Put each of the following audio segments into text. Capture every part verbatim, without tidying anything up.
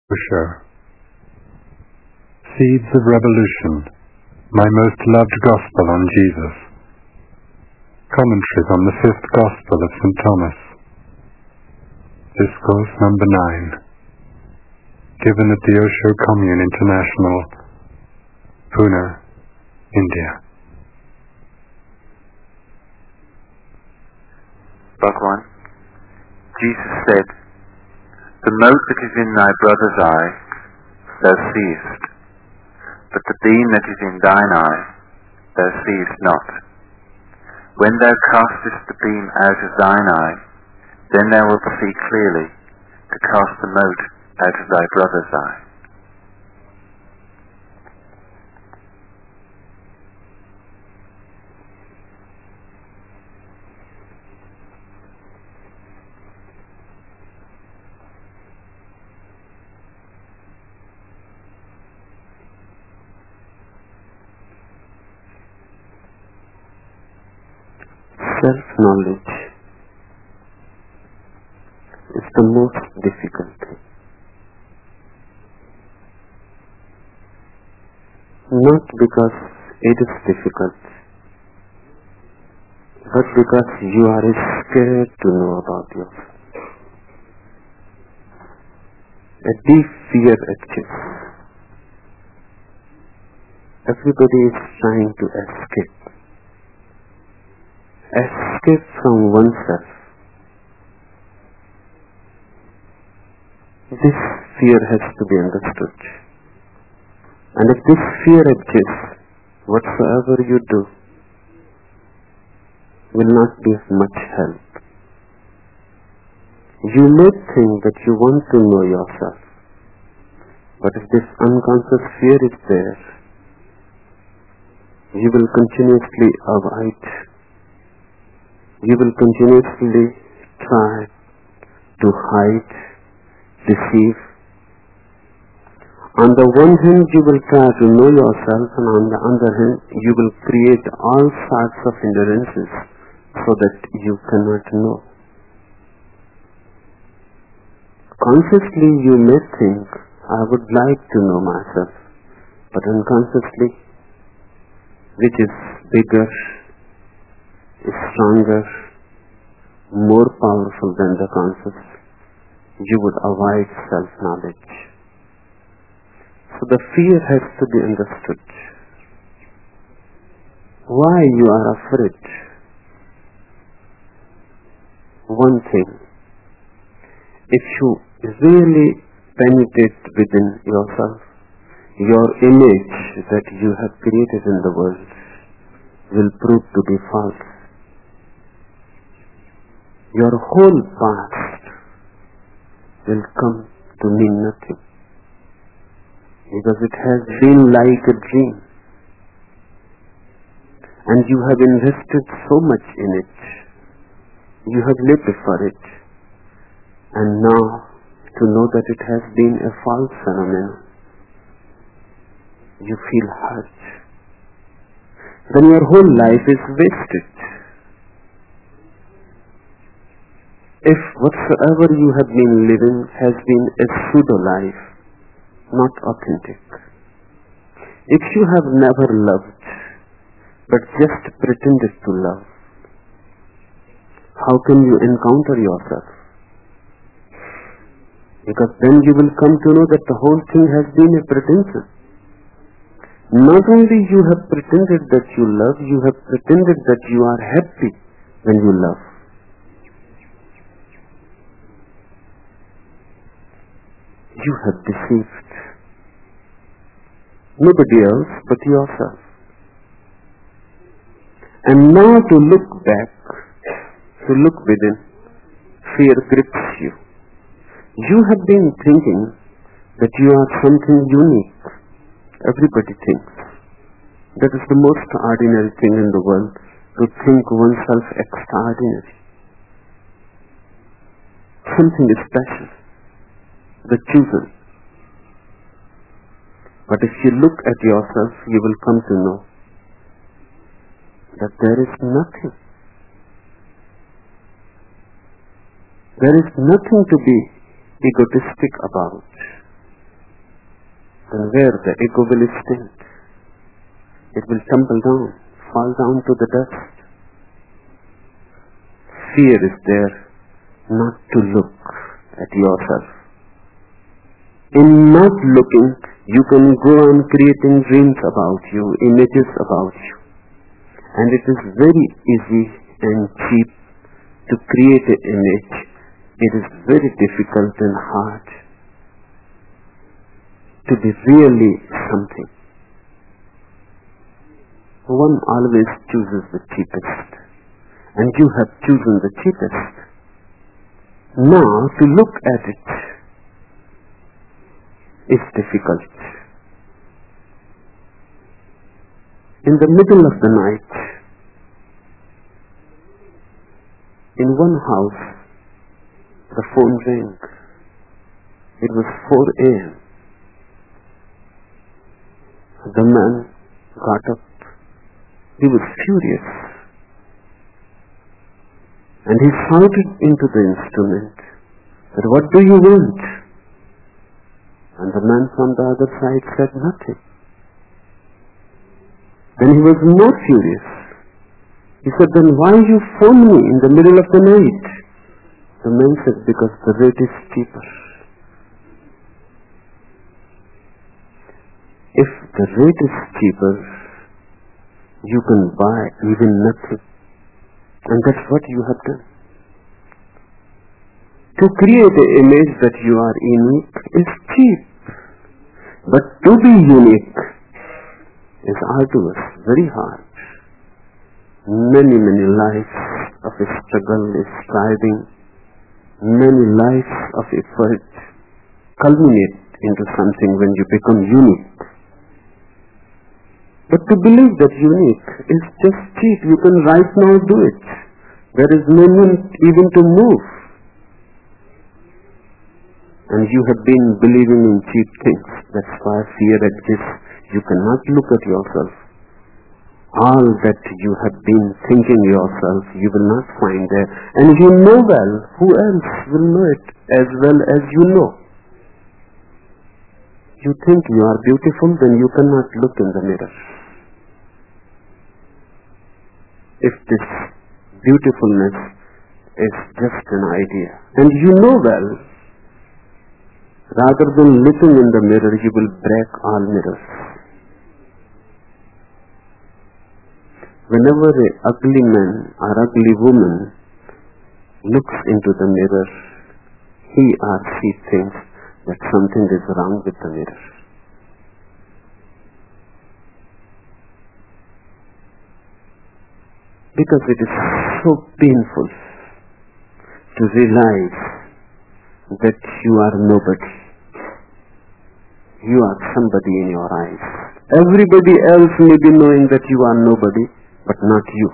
Osho. Seeds of Revolution, my most loved Gospel on Jesus. Commentaries on the Fifth Gospel of Saint Thomas. Discourse number nine. Given at the Osho Commune International, Pune, India. Bhagwan, Jesus said, "The mote that is in thy brother's eye, thou seest, but the beam that is in thine eye, thou seest not. When thou castest the beam out of thine eye, then thou wilt see clearly to cast the mote out of thy brother's eye." Self-knowledge is the most difficult thing. Not because it is difficult, but because you are scared to know about yourself. A deep fear exists. Everybody is trying to escape. Escape from oneself. This fear has to be understood. And if this fear exists, whatsoever you do will not be of much help. You may think that you want to know yourself, but if this unconscious fear is there, you will continuously avoid. You will continuously try to hide, deceive. On the one hand, you will try to know yourself, and on the other hand, you will create all sorts of hindrances so that you cannot know. Consciously, you may think, I would like to know myself, but unconsciously, which is bigger, stronger, more powerful than the conscious, you would avoid self-knowledge. So the fear has to be understood. Why you are afraid? One thing, if you really penetrate within yourself, your image that you have created in the world will prove to be false. Your whole past will come to mean nothing, because it has been like a dream, and you have invested so much in it, you have lived for it, and now to know that it has been a false phenomenon, you feel hurt. Then your whole life is wasted. If whatsoever you have been living has been a pseudo-life, not authentic. If you have never loved, but just pretended to love, how can you encounter yourself? Because then you will come to know that the whole thing has been a pretension. Not only you have pretended that you love, you have pretended that you are happy when you love. You have deceived nobody else but yourself. And now to look back, to look within, fear grips you. You have been thinking that you are something unique. Everybody thinks. That is the most ordinary thing in the world, to think oneself extraordinary. Something special. The chosen. But if you look at yourself, you will come to know that there is nothing. There is nothing to be egotistic about. then where the ego will stand? It will tumble down, fall down to the dust. Fear is there not to look at yourself. In not looking, you can go on creating dreams about you, images about you. And it is very easy and cheap to create an image. It is very difficult and hard to be really something. One always chooses the cheapest, and you have chosen the cheapest. Now to look at it is difficult. In the middle of the night, in one house, the phone rang. It was four a.m. The man got up. He was furious. And he shouted into the instrument that, "What do you want?" And the man from the other side said nothing. Then he was more furious. He said, "Then why you phone me in the middle of the night?" The man said, "Because the rate is cheaper." If the rate is cheaper, you can buy even nothing. And that's what you have done. To create an image that you are unique is cheap. But to be unique is arduous, very hard. Many, many lives of struggle, striving, many lives of effort culminate into something when you become unique. But to believe that unique is just cheap. You can right now do it. There is no need even to move. And you have been believing in cheap things. That's why fear exists. You cannot look at yourself. All that you have been thinking yourself, you will not find there. And you know well, who else will know it as well as you know? You think you are beautiful, then you cannot look in the mirror. If this beautifulness is just an idea, and you know well, rather than looking in the mirror, you will break all mirrors. Whenever an ugly man or ugly woman looks into the mirror, he or she thinks that something is wrong with the mirror. Because it is so painful to realize that you are nobody. You are somebody in your eyes. Everybody else may be knowing that you are nobody, but not you.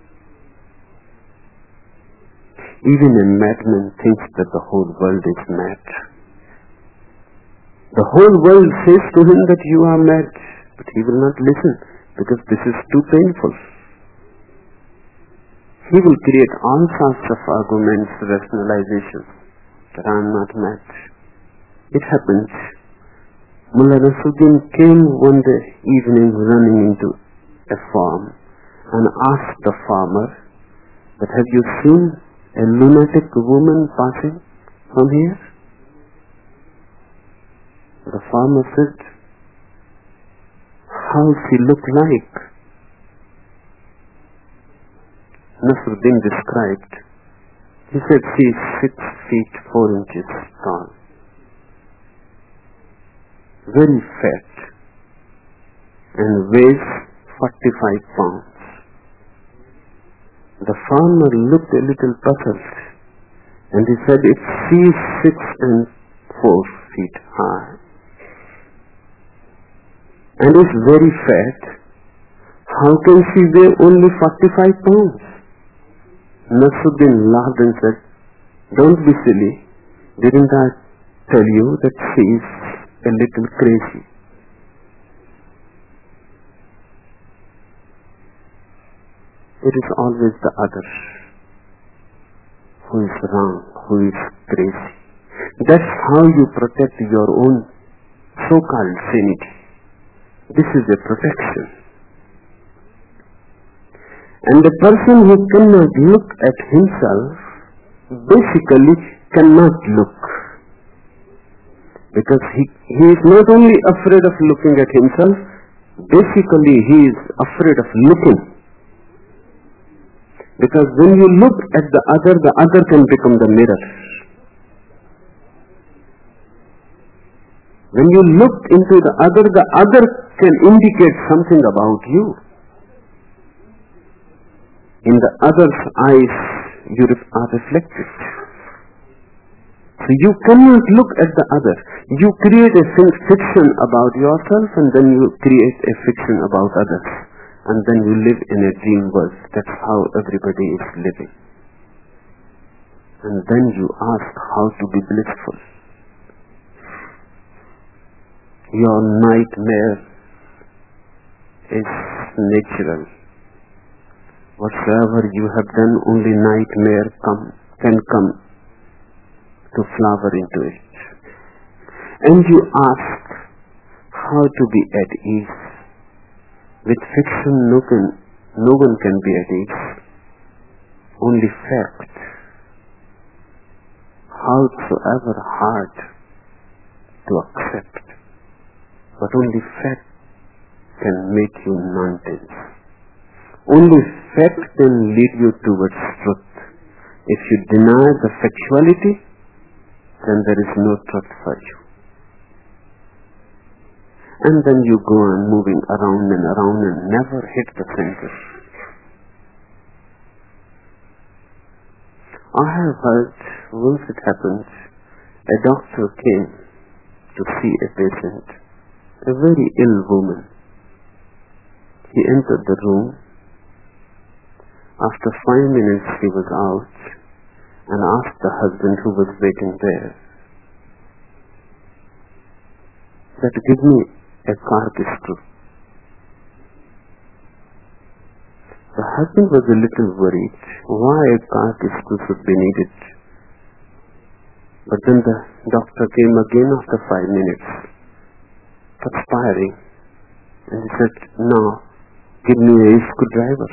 Even a madman thinks that the whole world is mad. The whole world says to him that you are mad, but he will not listen because this is too painful. He will create all sorts of arguments, rationalizations, that I am not mad. It happens. Mullah Nasruddin came one day evening running into a farm and asked the farmer that, "Have you seen a lunatic woman passing from here?" The farmer said, "How she look like?" Nasruddin described. He said she is six feet four inches tall, very fat, and weighs forty-five pounds. The farmer looked a little puzzled, and he said, "If she is six and four feet high and is very fat, how can she weigh only forty-five pounds?" Nasruddin laughed and said, "Don't be silly. Didn't I tell you that she is a little crazy?" It is always the other who is wrong, who is crazy. That's how you protect your own so-called sanity. This is a protection. And a person who cannot look at himself basically cannot look. Because he, he is not only afraid of looking at himself, basically he is afraid of looking. Because when you look at the other, the other can become the mirror. When you look into the other, the other can indicate something about you. In the other's eyes, you are reflected. So you cannot look at the other. You create a fiction about yourself, and then you create a fiction about others. And then you live in a dream world. That's how everybody is living. And then you ask how to be blissful. Your nightmare is natural. Whatsoever you have done, only nightmare come, can come to flower into it. And you ask how to be at ease. With fiction, no, can, no one can be at ease. Only fact, howsoever hard to accept, but only fact can make you non-tense. Only fact can lead you towards truth. If you deny the factuality, then there is no truth for you. And then you go on moving around and around and never hit the center. I have heard, once it happened, a doctor came to see a patient, a very ill woman. He entered the room. After five minutes he was out and asked the husband who was waiting there that give me a cartistry. The husband was a little worried why a cartistry should be needed. But then the doctor came again after five minutes, perspiring, and he said, "Now, give me a screwdriver."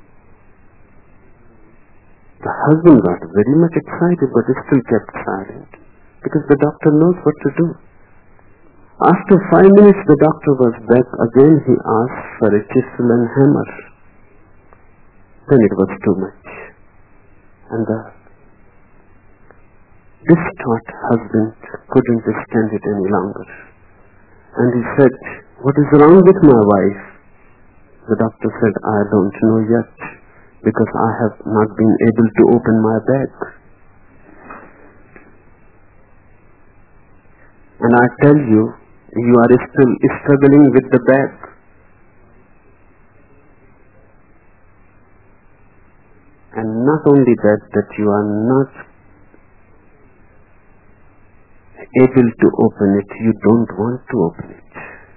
The husband got very much excited, but he still kept silent, because the doctor knows what to do. After five minutes, the doctor was back again. He asked for a chisel and hammer. Then it was too much. And the distraught husband couldn't stand it any longer. And he said, "What is wrong with my wife?" The doctor said, "I don't know yet, because I have not been able to open my bag. And I tell you, you are still struggling with the bag." And not only that, that you are not able to open it, you don't want to open it.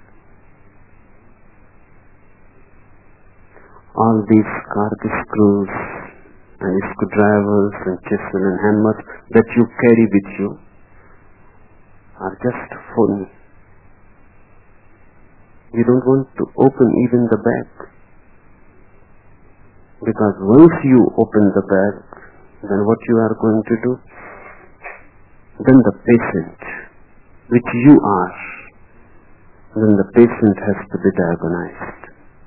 All these carpet screws and screwdrivers and chisel and hammer that you carry with you are just phony. You don't want to open even the bag. Because once you open the bag, then what you are going to do? Then the patient, which you are, then the patient has to be diagnosed.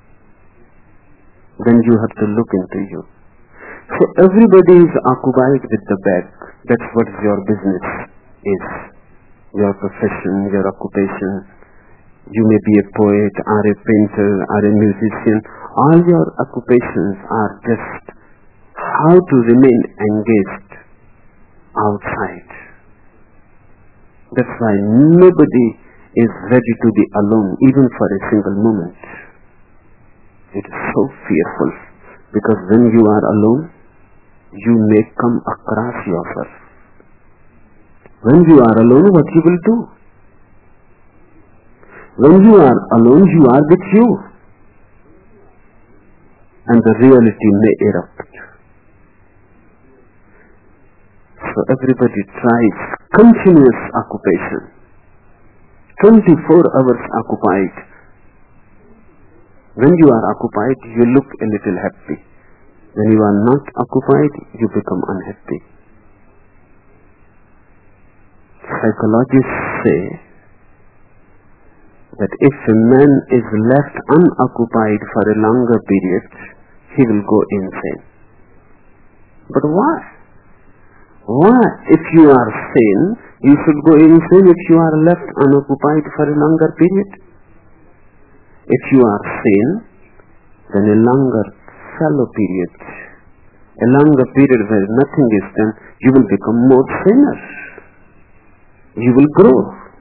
Then you have to look into you. So everybody is occupied with the bag. That's what your business is. Your profession, your occupation. You may be a poet or a painter or a musician. All your occupations are just how to remain engaged outside. That's why nobody is ready to be alone even for a single moment. It is so fearful, because when you are alone, you may come across yourself. When you are alone, what you will do? When you are alone, you are with you, and the reality may erupt. So everybody tries continuous occupation, twenty-four hours occupied. When you are occupied, you look a little happy. When you are not occupied, you become unhappy. Psychologists say that if a man is left unoccupied for a longer period, he will go insane. But why? Why, if you are sane, you should go insane if you are left unoccupied for a longer period? If you are sane, then a longer shallow period, a longer period where nothing is done, you will become more saner. You will grow.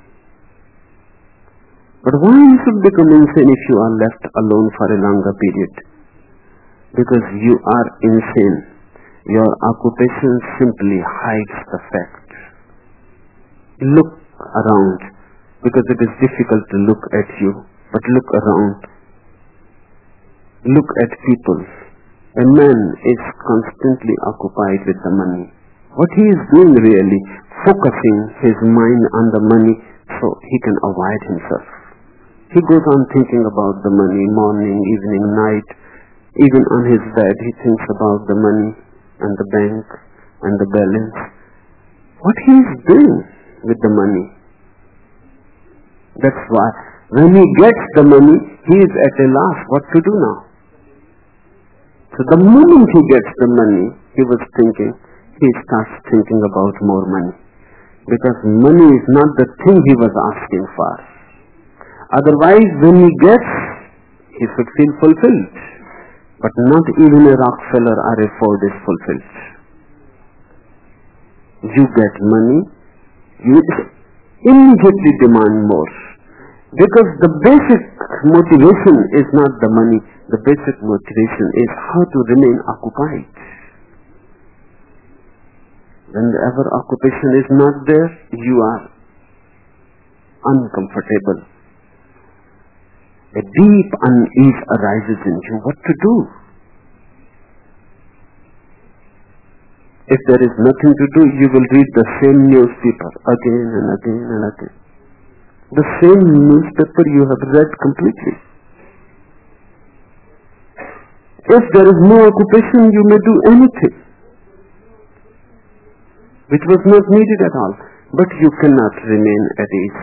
But why you should become insane if you are left alone for a longer period? Because you are insane. Your occupation simply hides the fact. Look around, because it is difficult to look at you, but look around. Look at people. A man is constantly occupied with the money. What he is doing really, focusing his mind on the money so he can avoid himself. He goes on thinking about the money, morning, evening, night. Even on his bed, he thinks about the money and the bank and the balance. What he is doing with the money. That's why when he gets the money, he is at a loss what to do now. So the moment he gets the money, he was thinking, he starts thinking about more money. Because money is not the thing he was asking for. Otherwise, when he gets, he should feel fulfilled. But not even a Rockefeller or a Ford is fulfilled. You get money, you immediately demand more. Because the basic motivation is not the money. The basic motivation is how to remain occupied. Whenever occupation is not there, you are uncomfortable. A deep unease arises in you. What to do? If there is nothing to do, you will read the same newspaper again and again and again. The same newspaper you have read completely. If there is no occupation, you may do anything which was not needed at all. But you cannot remain at ease.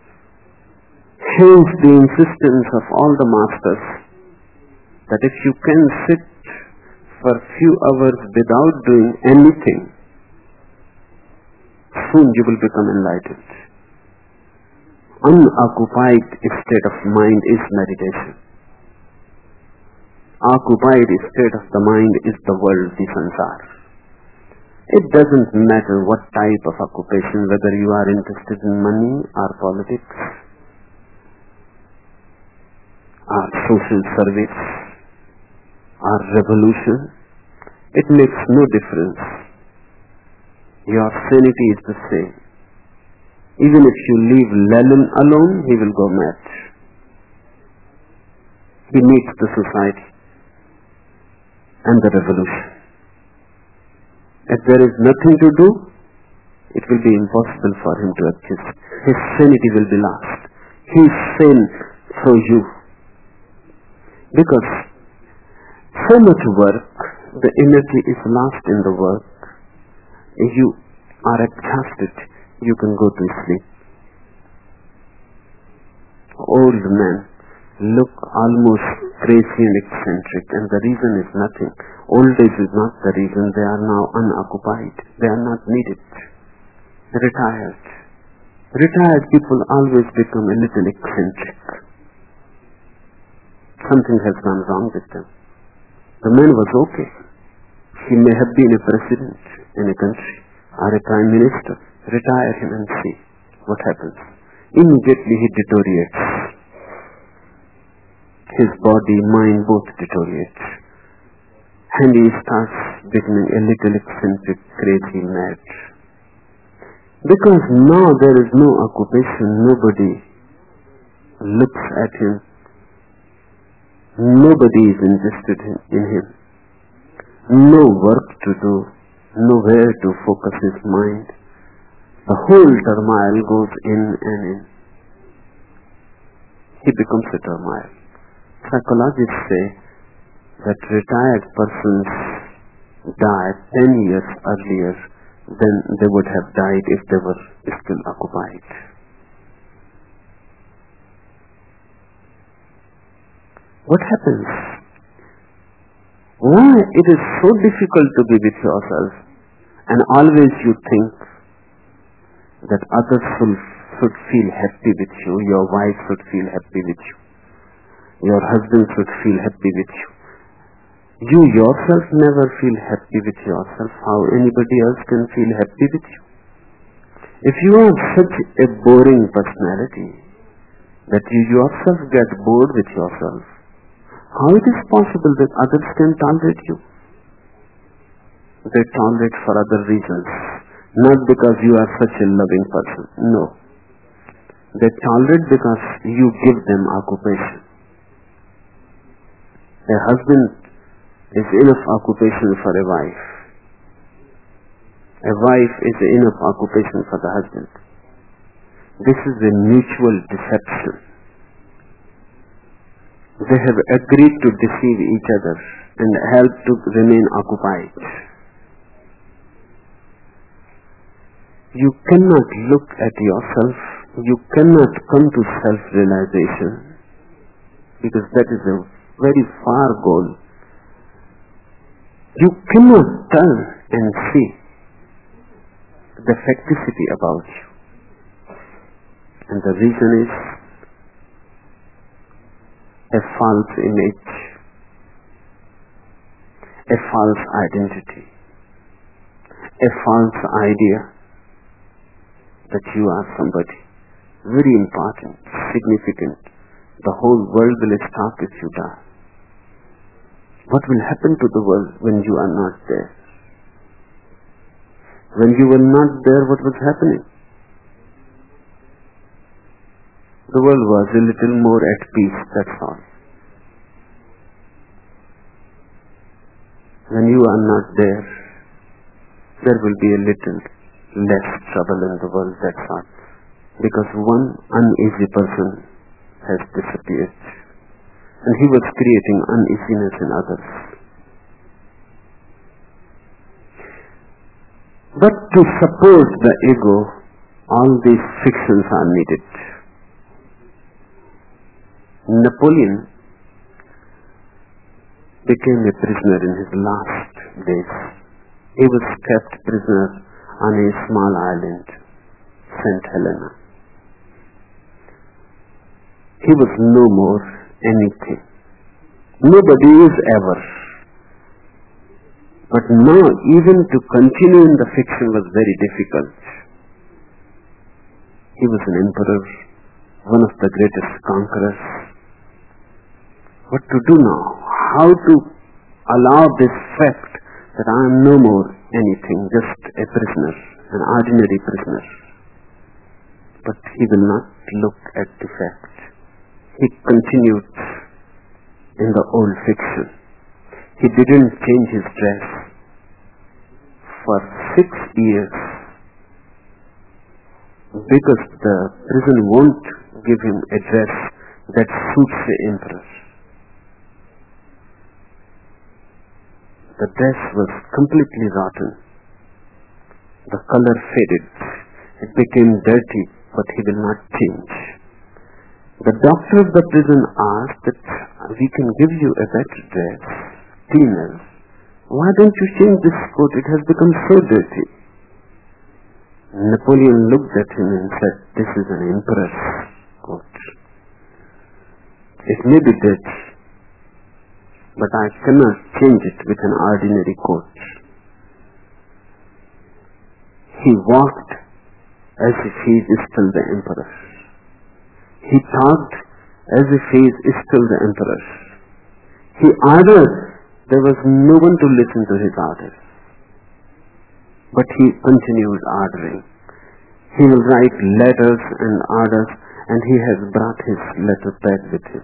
Hence the insistence of all the masters that if you can sit for a few hours without doing anything, soon you will become enlightened. Unoccupied state of mind is meditation. Occupied state of the mind is the world, the sansar. It doesn't matter what type of occupation, whether you are interested in money or politics or social service or revolution. It makes no difference. Your sanity is the same. Even if you leave Lenin alone, he will go mad. He needs the society and the revolution. If there is nothing to do, it will be impossible for him to exist. His sanity will be lost. He is sane through you. Because so much work, the energy is lost in the work. If you are exhausted, you can go to sleep. Old men look almost crazy and eccentric, and the reason is nothing. Old age is not the reason. They are now unoccupied. They are not needed. Retired. Retired people always become a little eccentric. Something has gone wrong with them. The man was okay. He may have been a president in a country or a prime minister. Retire him and see what happens. Immediately he deteriorates. His body, mind both deteriorates. And he starts becoming a little eccentric, crazy, mad. Because now there is no occupation, nobody looks at him. Nobody is interested in him. No work to do, nowhere to focus his mind. The whole turmoil goes in and in. he becomes a turmoil. Psychologists say that retired persons die ten years earlier than they would have died if they were still occupied. What happens? Why it is so difficult to be with yourself, and always you think that others should, should feel happy with you, your wife should feel happy with you, your husband should feel happy with you. You yourself never feel happy with yourself. How anybody else can feel happy with you? If you are such a boring personality that you yourself get bored with yourself, how it is possible that others can tolerate you? They tolerate for other reasons, not because you are such a loving person. No. They tolerate because you give them occupation. A husband is enough occupation for a wife. A wife is enough occupation for the husband. This is a mutual deception. They have agreed to deceive each other and help to remain occupied. You cannot look at yourself. You cannot come to self-realization because that is a very far goal. You cannot turn and see the facticity about you. And the reason is a false image, a false identity, a false idea that you are somebody very important, significant. The whole world will stop if you die. What will happen to the world when you are not there? When you were not there, what was happening? The world was a little more at peace, that's all. When you are not there, there will be a little less trouble in the world, that's all. Because one uneasy person has disappeared. And he was creating uneasiness in others. But to support the ego, all these fictions are needed. Napoleon became a prisoner in his last days. He was kept prisoner on a small island, Saint Helena. He was no more anything. Nobody is ever. But now even to continue in the fiction was very difficult. He was an emperor, one of the greatest conquerors. What to do now? How to allow this fact that I am no more anything, just a prisoner, an ordinary prisoner. But he will not look at the fact. He continued in the old fiction. He didn't change his dress for six years because the prison won't give him a dress that suits the emperor. The dress was completely rotten. The color faded. It became dirty, but he will not change. The doctor of the prison asked that we can give you a better dress, cleaner. Why don't you change this coat? It has become so dirty. Napoleon looked at him and said, this is an emperor's coat. It may be dirty, but I cannot change it with an ordinary coat. He walked as if he is still the emperor. He talked as if he is still the emperor. He ordered. There was no one to listen to his orders. But he continued ordering. He will write letters and orders, and he has brought his letter pad with him.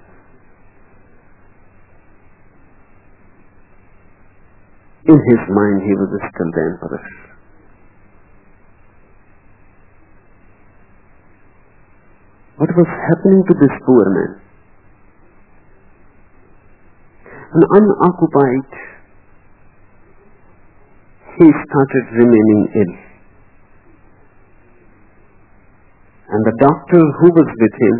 In his mind, he was still the emperor. What was happening to this poor man? and unoccupied, he started remaining ill. And the doctor who was with him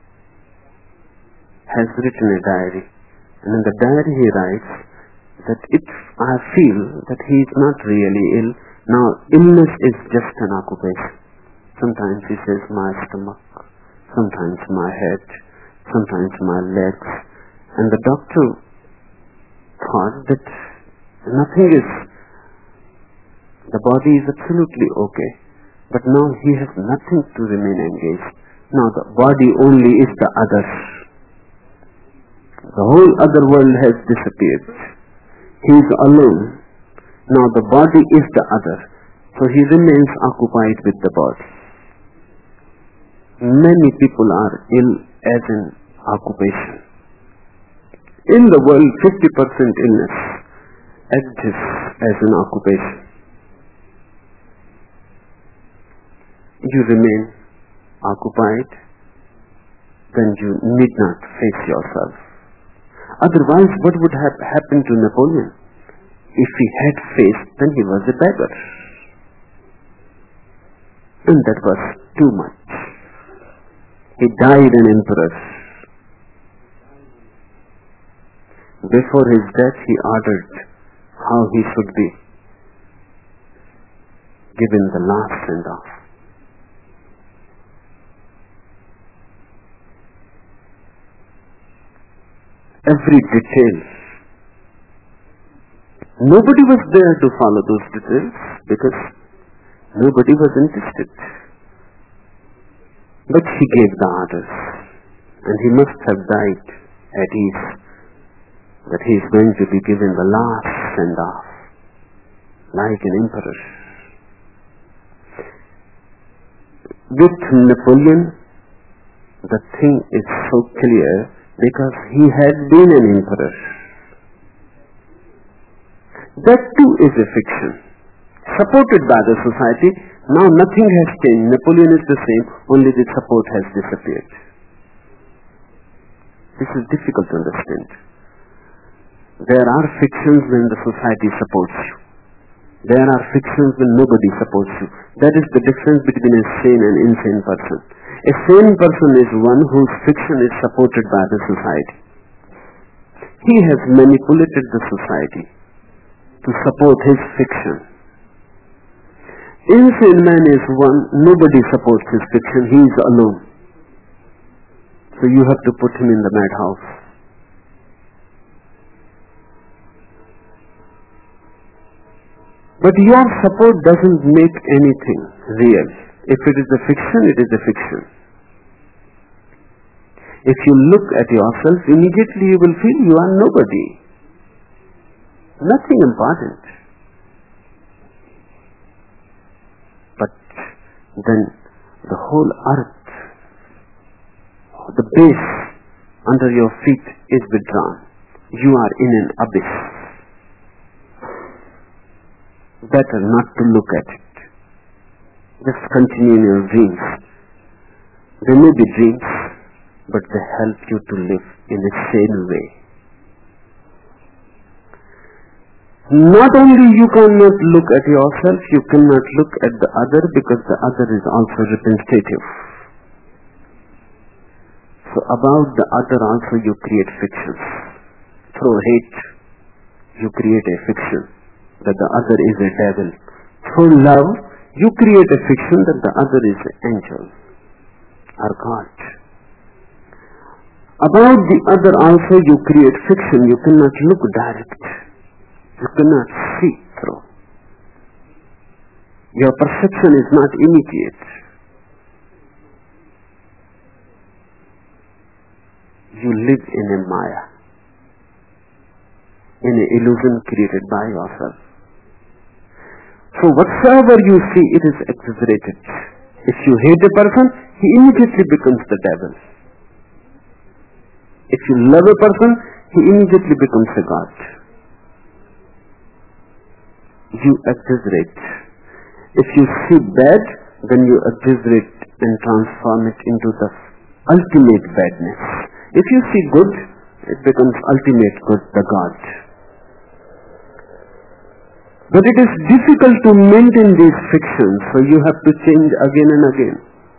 has written a diary. And in the diary he writes that if I feel that he is not really ill, now illness is just an occupation. Sometimes he says my stomach, sometimes my head, sometimes my legs. And the doctor thought that nothing is, the body is absolutely okay. But now he has nothing to remain engaged. Now the body only is the other. The whole other world has disappeared. He is alone. Now the body is the other. So he remains occupied with the body. Many people are ill as an occupation. In the world, fifty percent illness exists as an occupation. You remain occupied, then you need not face yourself. Otherwise, what would have happened to Napoleon? If he had faced, then he was a beggar. And that was too much. He died an emperor. Before his death, he ordered how he should be given the last send-off. Every detail. Nobody was there to follow those details because nobody was interested. But he gave the orders, and he must have died at ease that he is going to be given the last send-off, like an emperor. With Napoleon, the thing is so clear because he had been an emperor. That too is a fiction, supported by the society. Now nothing has changed. Napoleon is the same, only the support has disappeared. This is difficult to understand. There are fictions when the society supports you. There are fictions when nobody supports you. That is the difference between a sane and insane person. A sane person is one whose fiction is supported by the society. He has manipulated the society to support his fiction. Insane man is one, nobody supports his fiction, he is alone. So you have to put him in the madhouse. But your support doesn't make anything real. If it is a fiction, it is a fiction. If you look at yourself, immediately you will feel you are nobody. Nothing important. But then the whole earth, the base under your feet is withdrawn. You are in an abyss. Better not to look at it. Just continue in your dreams. They may be dreams, but they help you to live in a sane way. Not only you cannot look at yourself, you cannot look at the other because the other is also representative. So about the other also you create fictions. Through hate, you create a fiction that the other is a devil. Through love, you create a fiction that the other is an angel or God. About the other also you create fiction. You cannot look direct. You cannot see through. Your perception is not immediate. You live in a maya, in an illusion created by yourself. So whatsoever you see, it is exaggerated. If you hate a person, he immediately becomes the devil. If you love a person, he immediately becomes a God. You exaggerate. If you see bad, then you exaggerate and transform it into the ultimate badness. If you see good, it becomes ultimate good, the God. But it is difficult to maintain these fictions, so you have to change again and again.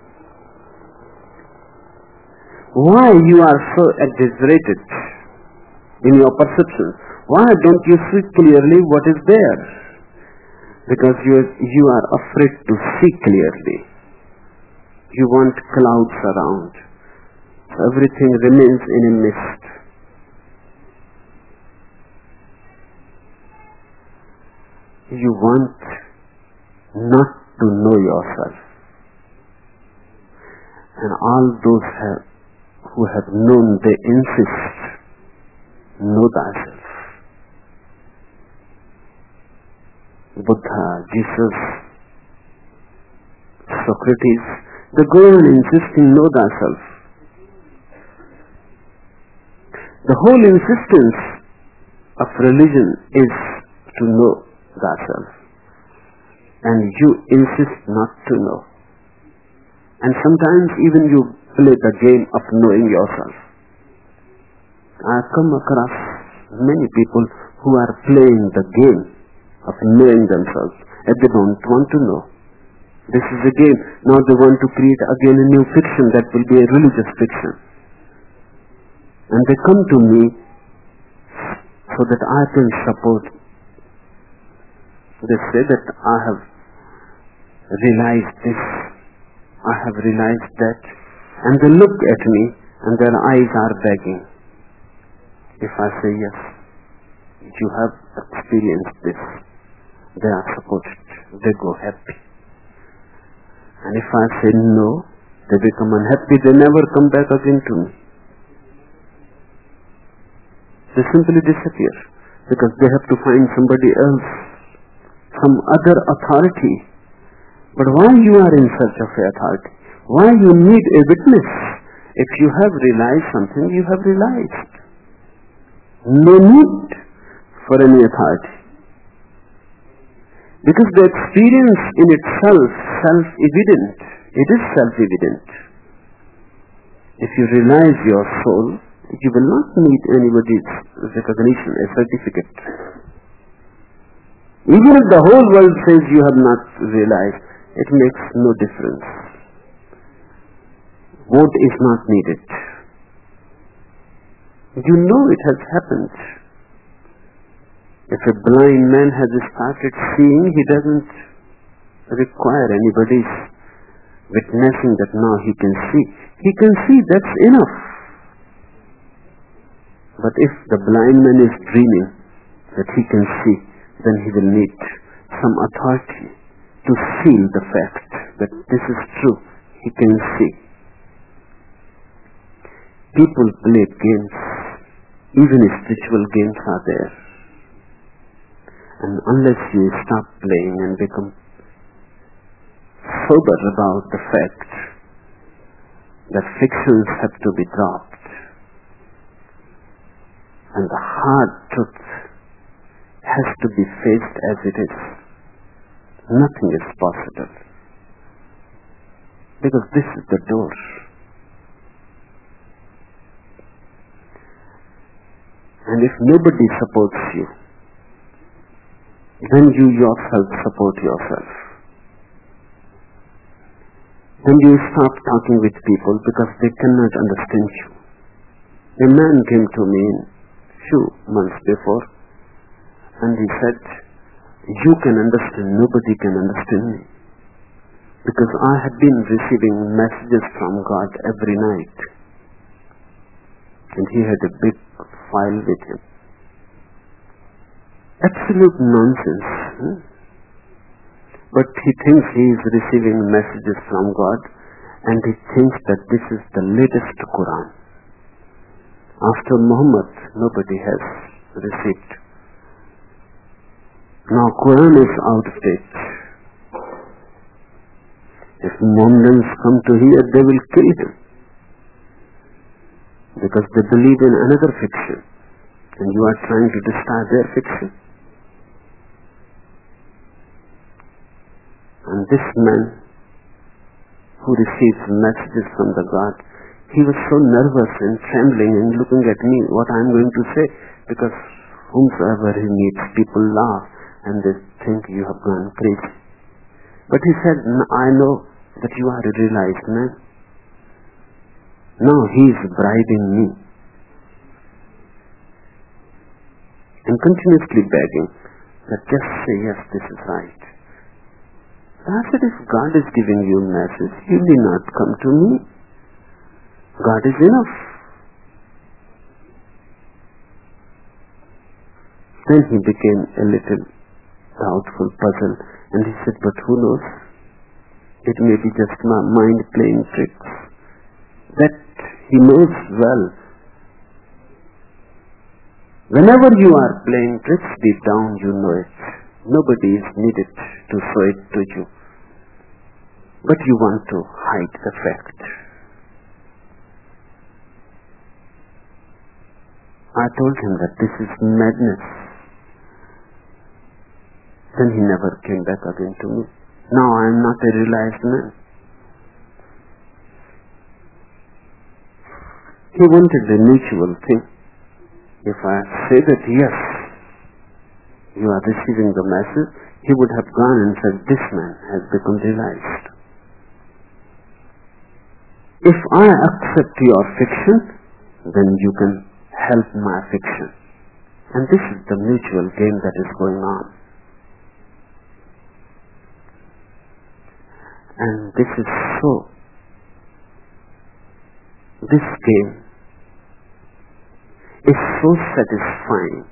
Why you are so exaggerated in your perception? Why don't you see clearly what is there? Because you are, you are afraid to see clearly. You want clouds around. So everything remains in a mist. You want not to know yourself. And all those have, who have known, they insist, know thyself. Buddha, Jesus, Socrates, they go on insisting, know thyself. The whole insistence of religion is to know thyself. And you insist not to know. And sometimes even you play the game of knowing yourself. I have come across many people who are playing the game of knowing themselves, and they don't want to know. This is a game. Now they want to create again a new fiction that will be a religious fiction. And they come to me so that I can support. They say that I have realized this, I have realized that, and they look at me and their eyes are begging. If I say yes, you have experienced this, they are supported, they go happy. And if I say no, they become unhappy, they never come back again to me. They simply disappear because they have to find somebody else, some other authority. But why you are in search of an authority? Why you need a witness? If you have realized something, you have realized. No need for any authority. Because the experience in itself, self-evident, it is self-evident. If you realize your soul, you will not need anybody's recognition, a certificate. Even if the whole world says you have not realized, it makes no difference. Vote is not needed. You know it has happened. If a blind man has started seeing, he doesn't require anybody's witnessing that now he can see. He can see, that's enough. But if the blind man is dreaming that he can see, then he will need some authority to seal the fact that this is true. He can see. People play games. Even spiritual games are there. And unless you stop playing and become sober about the fact that fictions have to be dropped and the hard truth has to be faced as it is, nothing is possible. Because this is the door. And if nobody supports you, then you yourself support yourself. Then you stop talking with people because they cannot understand you. A man came to me a few months before and he said, you can understand, nobody can understand me. Because I had been receiving messages from God every night. And he had a big file with him. Absolute nonsense. Hmm? But he thinks he is receiving messages from God and he thinks that this is the latest Quran. After Muhammad, nobody has received. Now Quran is out of date. If Mohammedans come to hear, they will kill him. Because they believe in another fiction. And you are trying to destroy their fiction. And this man who receives messages from the God, He was so nervous and trembling and looking at me what I am going to say, because whomsoever he meets, people laugh and they think you have gone crazy. But he said, I know that you are a realized man. Now he is bribing me and continuously begging that just say yes, this is right. I said, if God is giving you a message, you need not come to me. God is enough. Then he became a little doubtful, puzzled, and he said, but who knows? It may be just my mind playing tricks. That he knows well. Whenever you are playing tricks, deep down you know it. Nobody is needed to show it to you. But you want to hide the fact. I told him that this is madness. Then he never came back again to me. Now I am not a realized man. He wanted the mutual thing. If I say that yes, you are receiving the message, he would have gone and said, this man has become realized. If I accept your fiction, then you can help my fiction. And this is the mutual game that is going on. And this is so, this game is so satisfying.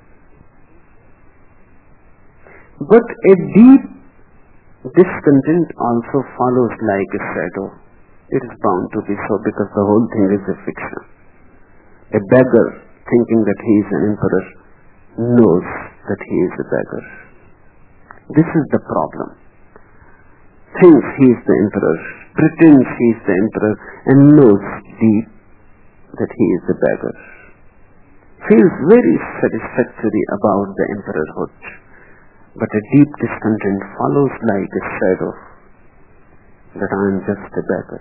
But a deep discontent also follows like a shadow. It is bound to be so, because the whole thing is a fiction. A beggar thinking that he is an emperor knows that he is a beggar. This is the problem. Thinks he is the emperor, pretends he is the emperor, and knows deep that he is a beggar. Feels very satisfactory about the emperorhood, but a deep discontent follows like a shadow that I am just a beggar.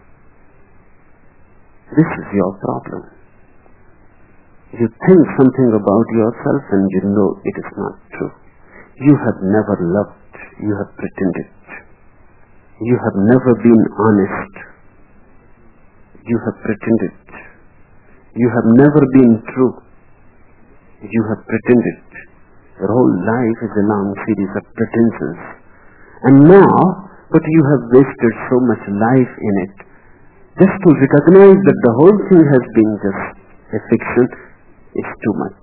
This is your problem. You think something about yourself and you know it is not true. You have never loved, you have pretended. You have never been honest. You have pretended. You have never been true. You have pretended. Your whole life is a long series of pretenses. And now, but you have wasted so much life in it. Just to recognize that the whole thing has been just a fiction is too much.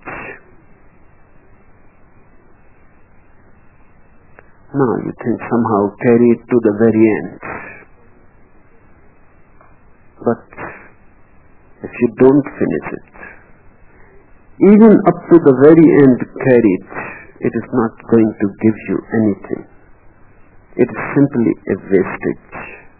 Now you think somehow carry it to the very end. But if you don't finish it, even up to the very end carry it, it is not going to give you anything. It is simply a wastage.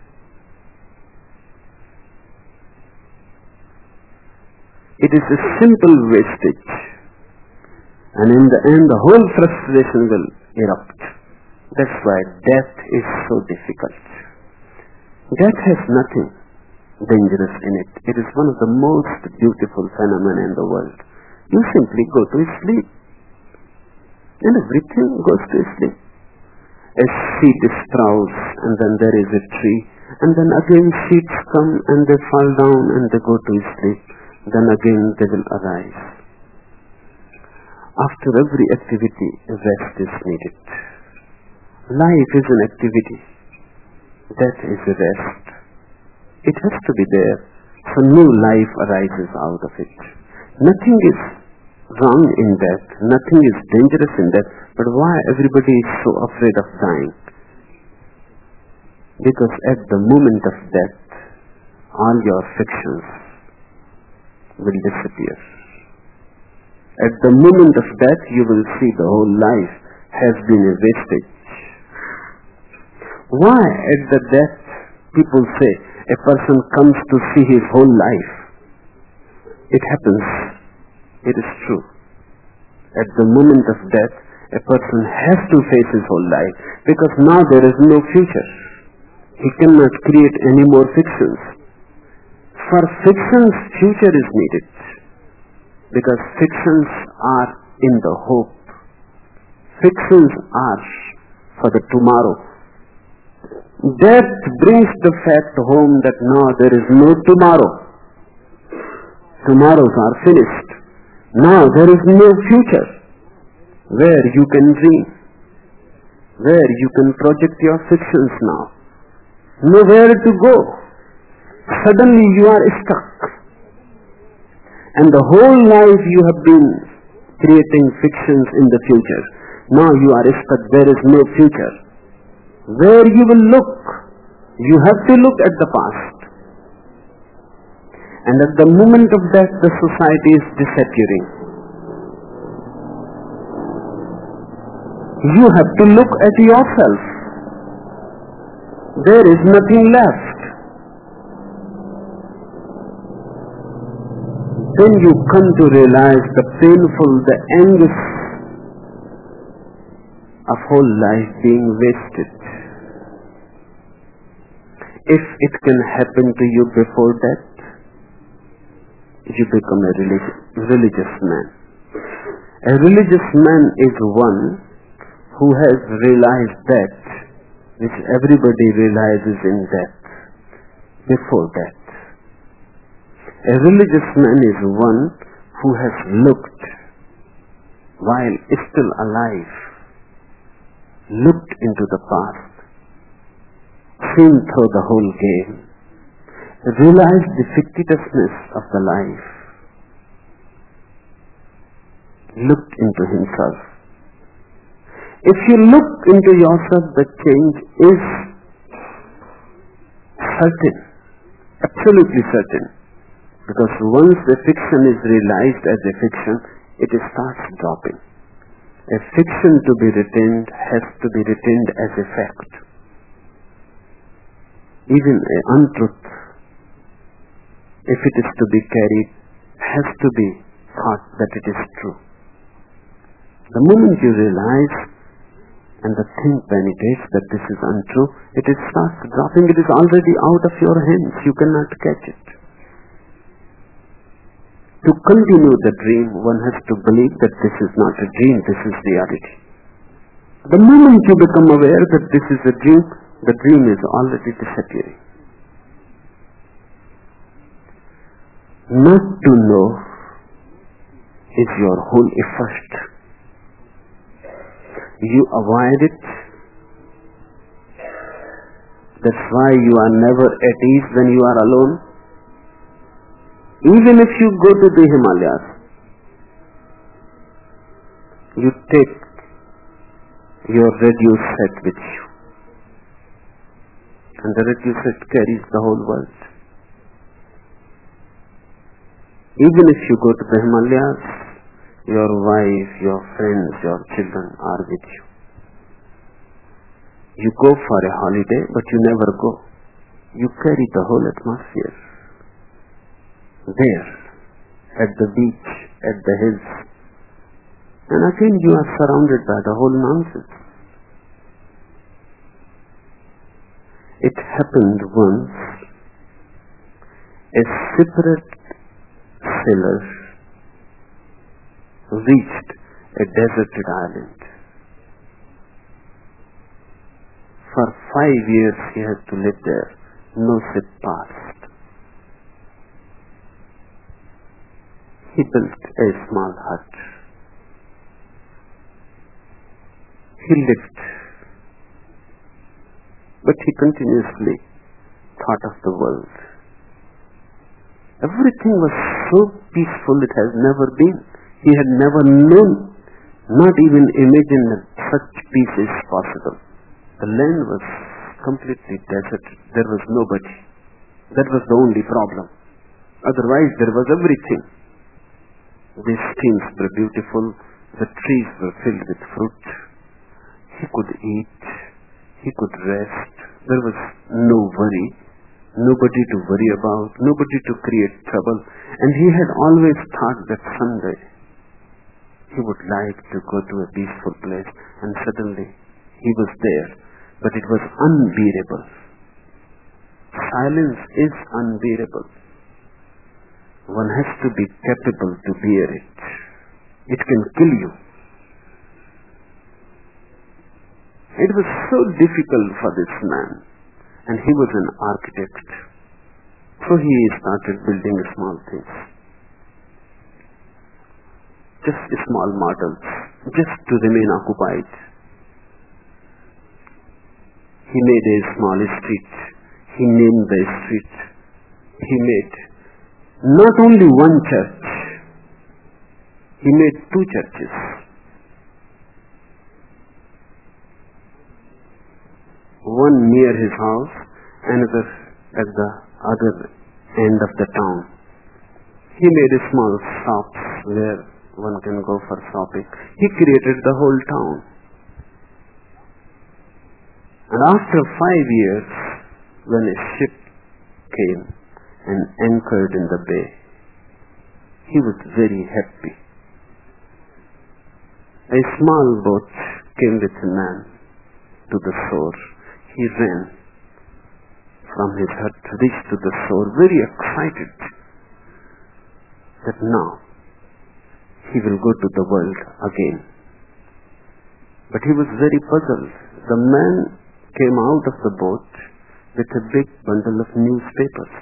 It is a simple wastage. And in the end, the whole frustration will erupt. That's why death is so difficult. Death has nothing dangerous in it. It is one of the most beautiful phenomena in the world. You simply go to sleep. And everything goes to sleep. A seed sprouts, and then there is a tree, and then again seeds come and they fall down and they go to sleep. Then again they will arise. After every activity, rest is needed. Life is an activity. Death is a rest. It has to be there, so new life arises out of it. Nothing is wrong in death, nothing is dangerous in death, but why everybody is so afraid of dying? Because at the moment of death, all your fictions will disappear. At the moment of death, you will see the whole life has been a wastage. Why at the death people say a person comes to see his whole life? It happens. It is true. At the moment of death, a person has to face his whole life, because now there is no future. He cannot create any more fictions. So For fictions, future is needed, because fictions are in the hope. Fictions are for the tomorrow. Death brings the fact home that now there is no tomorrow. Tomorrows are finished. Now there is no future where you can dream, where you can project your fictions now. Nowhere to go. Suddenly you are stuck. And the whole life you have been creating fictions in the future. Now you are stuck. There is no future. Where you will look? You have to look at the past. And at the moment of death, the society is disappearing. You have to look at yourself. There is nothing left. Then you come to realize the painful, the anguish of whole life being wasted. If it can happen to you before death, you become a religious, religious man. A religious man is one who has realized that which everybody realizes in death, before death. A religious man is one who has looked, while still alive, looked into the past, seen through the whole game, realized the fictitiousness of the life, looked into himself. If you look into yourself, the change is certain, absolutely certain. Because once the fiction is realized as a fiction, it starts dropping. A fiction to be retained has to be retained as a fact. Even an untruth, if it is to be carried, has to be thought that it is true. The moment you realize and the thing penetrates that this is untrue, it starts dropping. It is already out of your hands. You cannot catch it. To continue the dream, one has to believe that this is not a dream, this is reality. The moment you become aware that this is a dream, the dream is already disappearing. Not to know is your whole effort. You avoid it. That's why you are never at ease when you are alone. Even if you go to the Himalayas, you take your radio set with you. And the radio set carries the whole world. Even if you go to the Himalayas, your wife, your friends, your children are with you. You go for a holiday, but you never go. You carry the whole atmosphere. There, at the beach, at the hills. And again you are surrounded by the whole nonsense. It happened once, a separate sailor reached a deserted island. For five years he has to live there. No ship passed. He built a small hut. He lived, but he continuously thought of the world. Everything was so peaceful it has never been. He had never known, not even imagined that such peace is possible. The land was completely deserted. There was nobody. That was the only problem. Otherwise there was everything. The streams were beautiful. The trees were filled with fruit. He could eat. He could rest. There was no worry. Nobody to worry about. Nobody to create trouble. And he had always thought that someday he would like to go to a peaceful place. And suddenly he was there. But it was unbearable. Silence is unbearable. one has to be capable to bear it. It can kill you. It was so difficult for this man, and he was an architect. So he started building small things. Just small models, just to remain occupied. He made a small street. He named the street. He made not only one church, he made two churches. One near his house, another at the other end of the town. He made a small shops where one can go for shopping. He created the whole town. And after five years, when a ship came and anchored in the bay, he was very happy. A small boat came with a man to the shore. He ran from his hut, reached to the shore, very excited that now he will go to the world again. But he was very puzzled. The man came out of the boat with a big bundle of newspapers.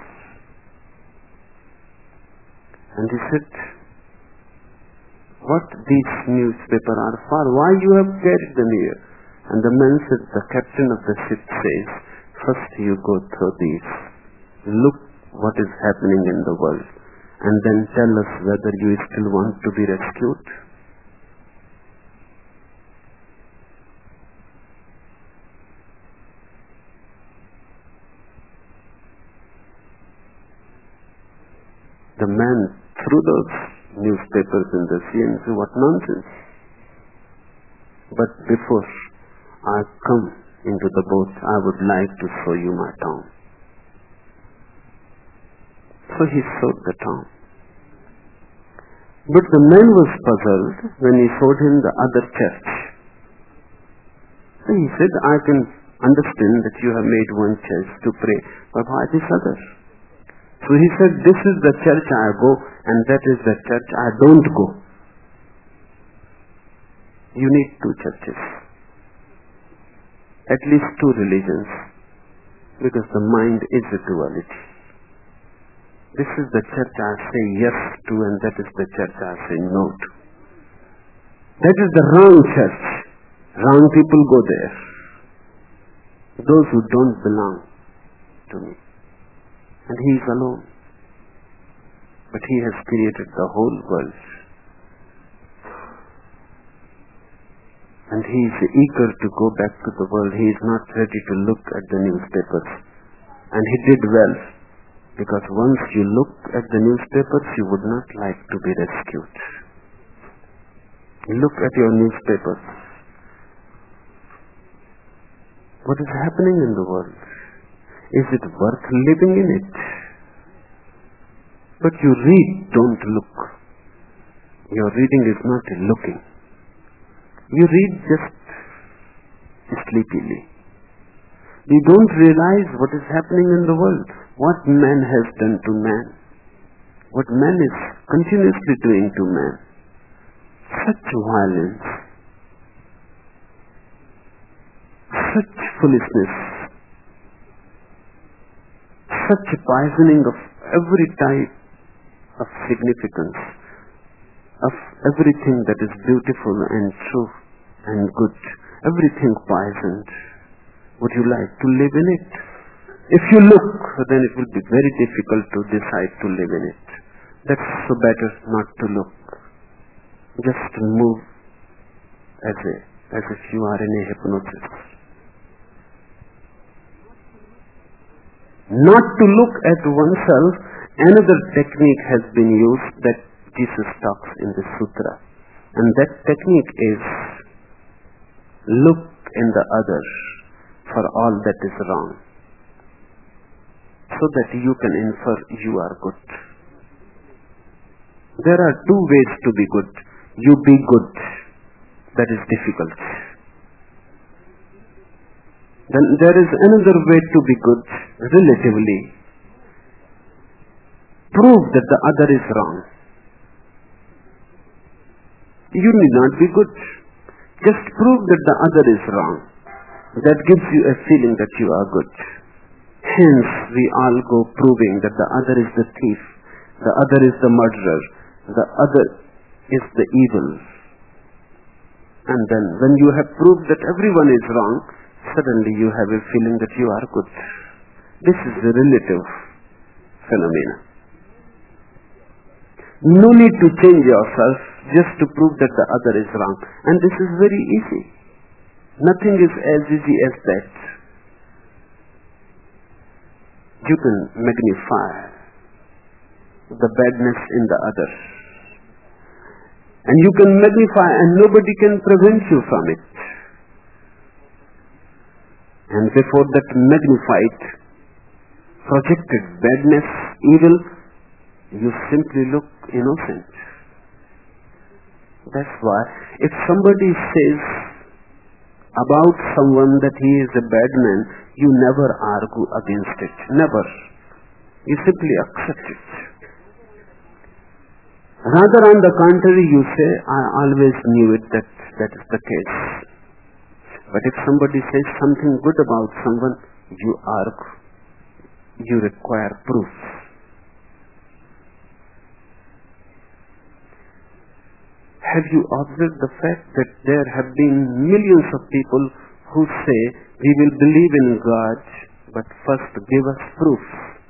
And he said, "What these newspapers are for? Why you have carried them here?" And the man said, "The captain of the ship says, first you go through these, look what is happening in the world, and then tell us whether you still want to be rescued." The man threw those newspapers in the sea and said, "What nonsense. But before I come into the boat, I would like to show you my town." So he showed the town. But the man was puzzled when he showed him the other church. So he said, "I can understand that you have made one church to pray, but why this other?" So he said, "This is the church I go, and that is the church I don't go. You need two churches, at least two religions, because the mind is a duality. This is the church I say yes to, and that is the church I say no to. That is the wrong church. Wrong people go there. Those who don't belong to me. And he is alone. But he has created the whole world. And he is eager to go back to the world. He is not ready to look at the newspapers. And he did well. Because once you look at the newspapers, you would not like to be rescued. Look at your newspapers. What is happening in the world? Is it worth living in it? But you read, don't look. Your reading is not looking. You read just sleepily. You don't realize what is happening in the world, what man has done to man, what man is continuously doing to man. Such violence, such foolishness, such poisoning of every type of significance, of everything that is beautiful and true and good, everything poisoned. Would you like to live in it? If you look, then it will be very difficult to decide to live in it. That's so better not to look. Just move as a, as if you are in a hypnosis. Not to look at oneself, another technique has been used that Jesus talks in the sutra. And that technique is look in the other for all that is wrong, so that you can infer you are good. There are two ways to be good. You be good. That is difficult. Then there is another way to be good, relatively. Prove that the other is wrong. You need not be good. Just prove that the other is wrong. That gives you a feeling that you are good. Hence, we all go proving that the other is the thief, the other is the murderer, the other is the evil. And then, when you have proved that everyone is wrong, suddenly you have a feeling that you are good. This is a relative phenomena. No need to change yourself just to prove that the other is wrong. And this is very easy. Nothing is as easy as that. You can magnify the badness in the other. And you can magnify and nobody can prevent you from it. And before that magnified, projected badness, evil, you simply look innocent. That's why if somebody says about someone that he is a bad man, you never argue against it. Never. You simply accept it. Rather, on the contrary, you say, I always knew it that that is the case. But if somebody says something good about someone, you argue. You require proof. Have you observed the fact that there have been millions of people who say, we will believe in God, but first give us proof.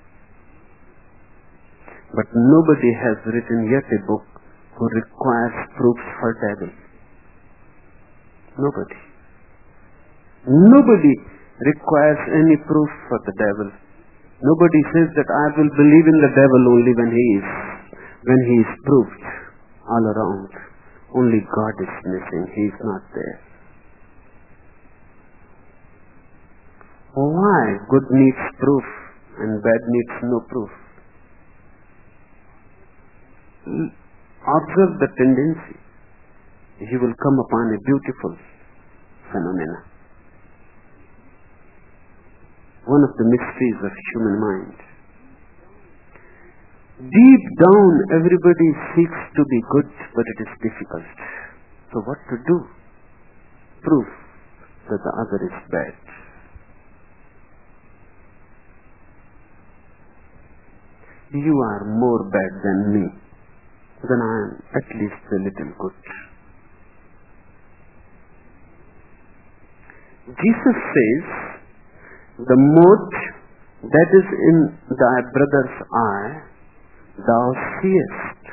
But nobody has written yet a book who requires proofs for devil. Nobody. Nobody requires any proof for the devil. Nobody says that I will believe in the devil only when he is, when he is proved all around. Only God is missing. He is not there. Why? Good needs proof and bad needs no proof. Observe the tendency. You will come upon a beautiful phenomena. One of the mysteries of human mind. Deep down, everybody seeks to be good, but it is difficult. So what to do? Prove that the other is bad. You are more bad than me. Then I am at least a little good. Jesus says, the mote that is in thy brother's eye, thou seest.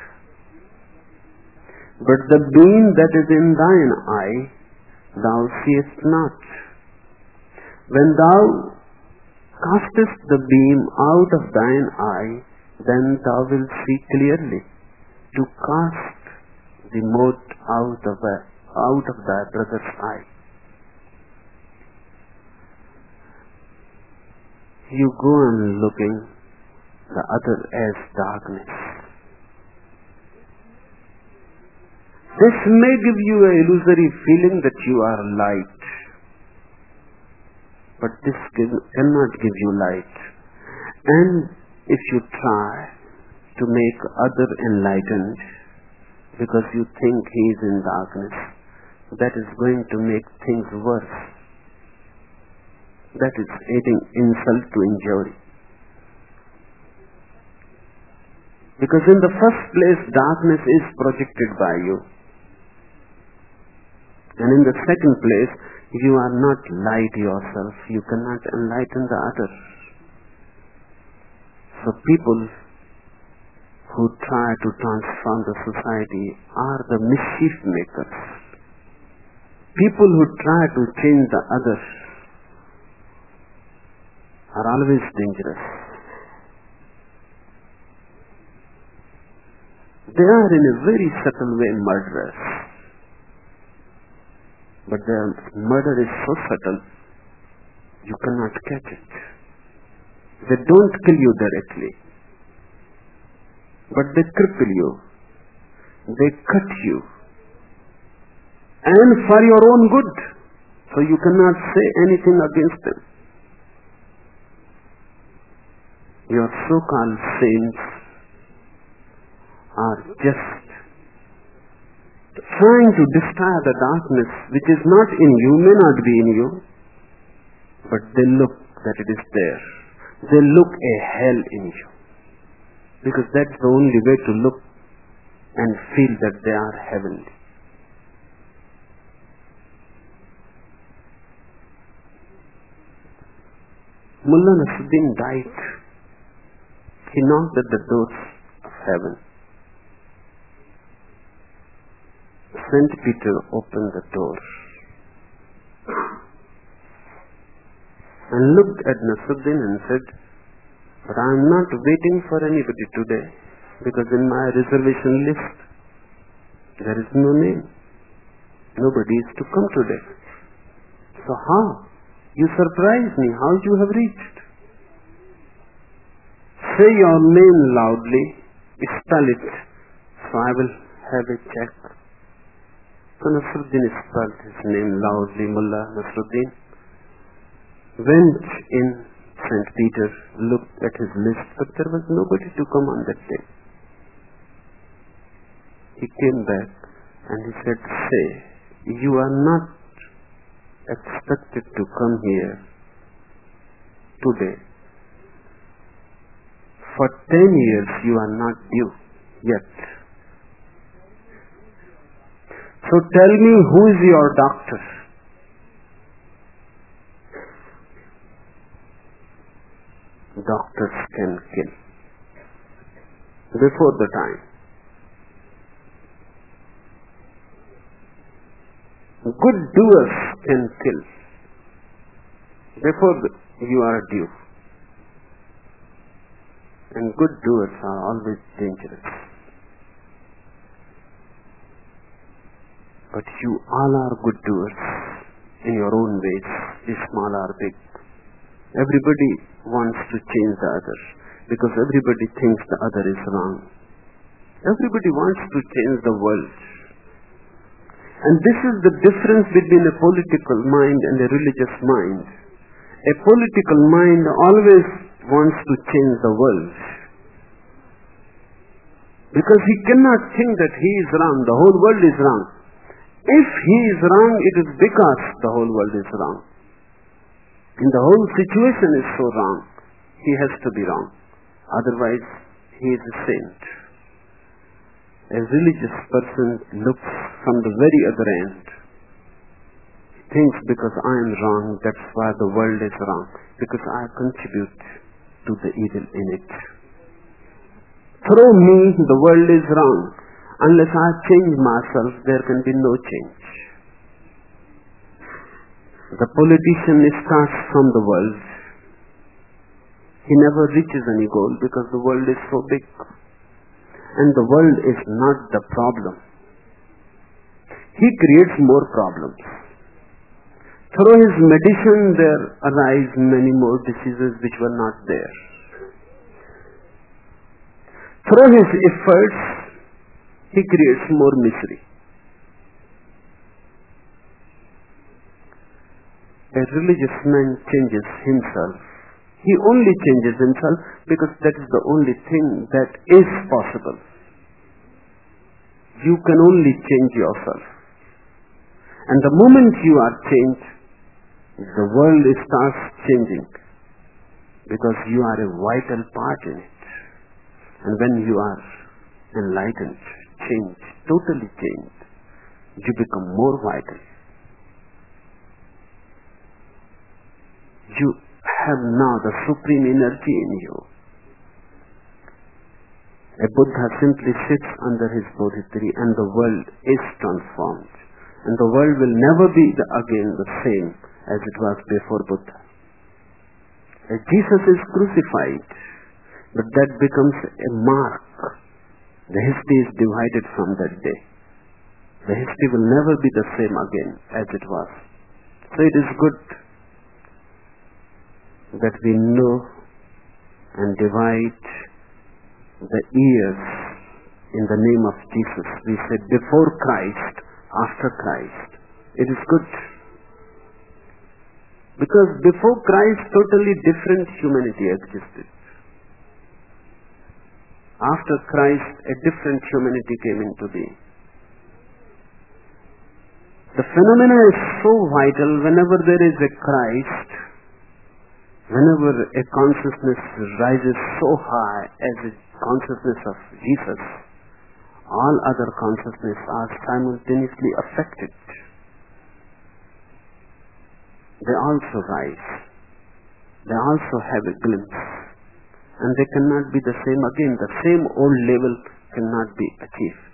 But the beam that is in thine eye, thou seest not. When thou castest the beam out of thine eye, then thou wilt see clearly to cast the mote out of, a, out of thy brother's eye. You go on looking the other as darkness. This may give you an illusory feeling that you are light, but this cannot give you light. And if you try to make other enlightened because you think he is in darkness, that is going to make things worse. That is adding insult to injury. Because in the first place, darkness is projected by you. And in the second place, you are not light yourself. You cannot enlighten the others. So people who try to transform the society are the mischief makers. People who try to change the others are always dangerous. They are in a very subtle way murderers. But their murder is so subtle, you cannot catch it. They don't kill you directly, but they cripple you. They cut you. And for your own good. So you cannot say anything against them. Your so-called saints are just trying to destroy the darkness which is not in you, may not be in you, but they look that it is there. They look a hell in you. Because that's the only way to look and feel that they are heavenly. Mullah Nasruddin died. He knocked at the doors of heaven. Saint Peter opened the door and looked at Nasruddin and said, "But I am not waiting for anybody today, because in my reservation list there is no name. Nobody is to come today. So how? You surprise me how you have reached. Say your name loudly, spell it, so I will have a check." So Nasruddin spelled his name loudly. Mullah Nasruddin went in. Saint Peter looked at his list, but there was nobody to come on that day. He came back and he said, "Say, you are not expected to come here today. For ten years you are not due yet. So tell me, who is your doctor?" Doctors can kill before the time. Good doers can kill before the, you are due. And good doers are always dangerous. But you all are good doers in your own ways, be small or big. Everybody wants to change the other because everybody thinks the other is wrong. Everybody wants to change the world. And this is the difference between a political mind and a religious mind. A political mind always wants to change the world, because he cannot think that he is wrong, the whole world is wrong. If he is wrong, it is because the whole world is wrong. And the whole situation is so wrong, he has to be wrong. Otherwise, he is a saint. A religious person looks from the very other end. He thinks, because I am wrong, that's why the world is wrong, because I contribute to the evil in it. Through me, the world is wrong. Unless I change myself, there can be no change. The politician starts from the world. He never reaches any goal because the world is so big. And the world is not the problem. He creates more problems. Through his medicine, there arise many more diseases which were not there. Through his efforts, he creates more misery. A religious man changes himself. He only changes himself because that is the only thing that is possible. You can only change yourself. And the moment you are changed, the world starts changing, because you are a vital part in it. And when you are enlightened, changed, totally changed, you become more vital. You have now the supreme energy in you. A Buddha simply sits under his Bodhi tree and the world is transformed. And the world will never be the, again the same as it was before Buddha. As Jesus is crucified, but that becomes a mark. The history is divided from that day. The history will never be the same again as it was. So it is good that we know and divide the years in the name of Jesus. We say before Christ, after Christ. It is good. Because before Christ, totally different humanity existed. After Christ, a different humanity came into being. The phenomena is so vital. Whenever there is a Christ, whenever a consciousness rises so high as the consciousness of Jesus, all other consciousness are simultaneously affected. They also rise. They also have a glimpse. And they cannot be the same again. The same old level cannot be achieved.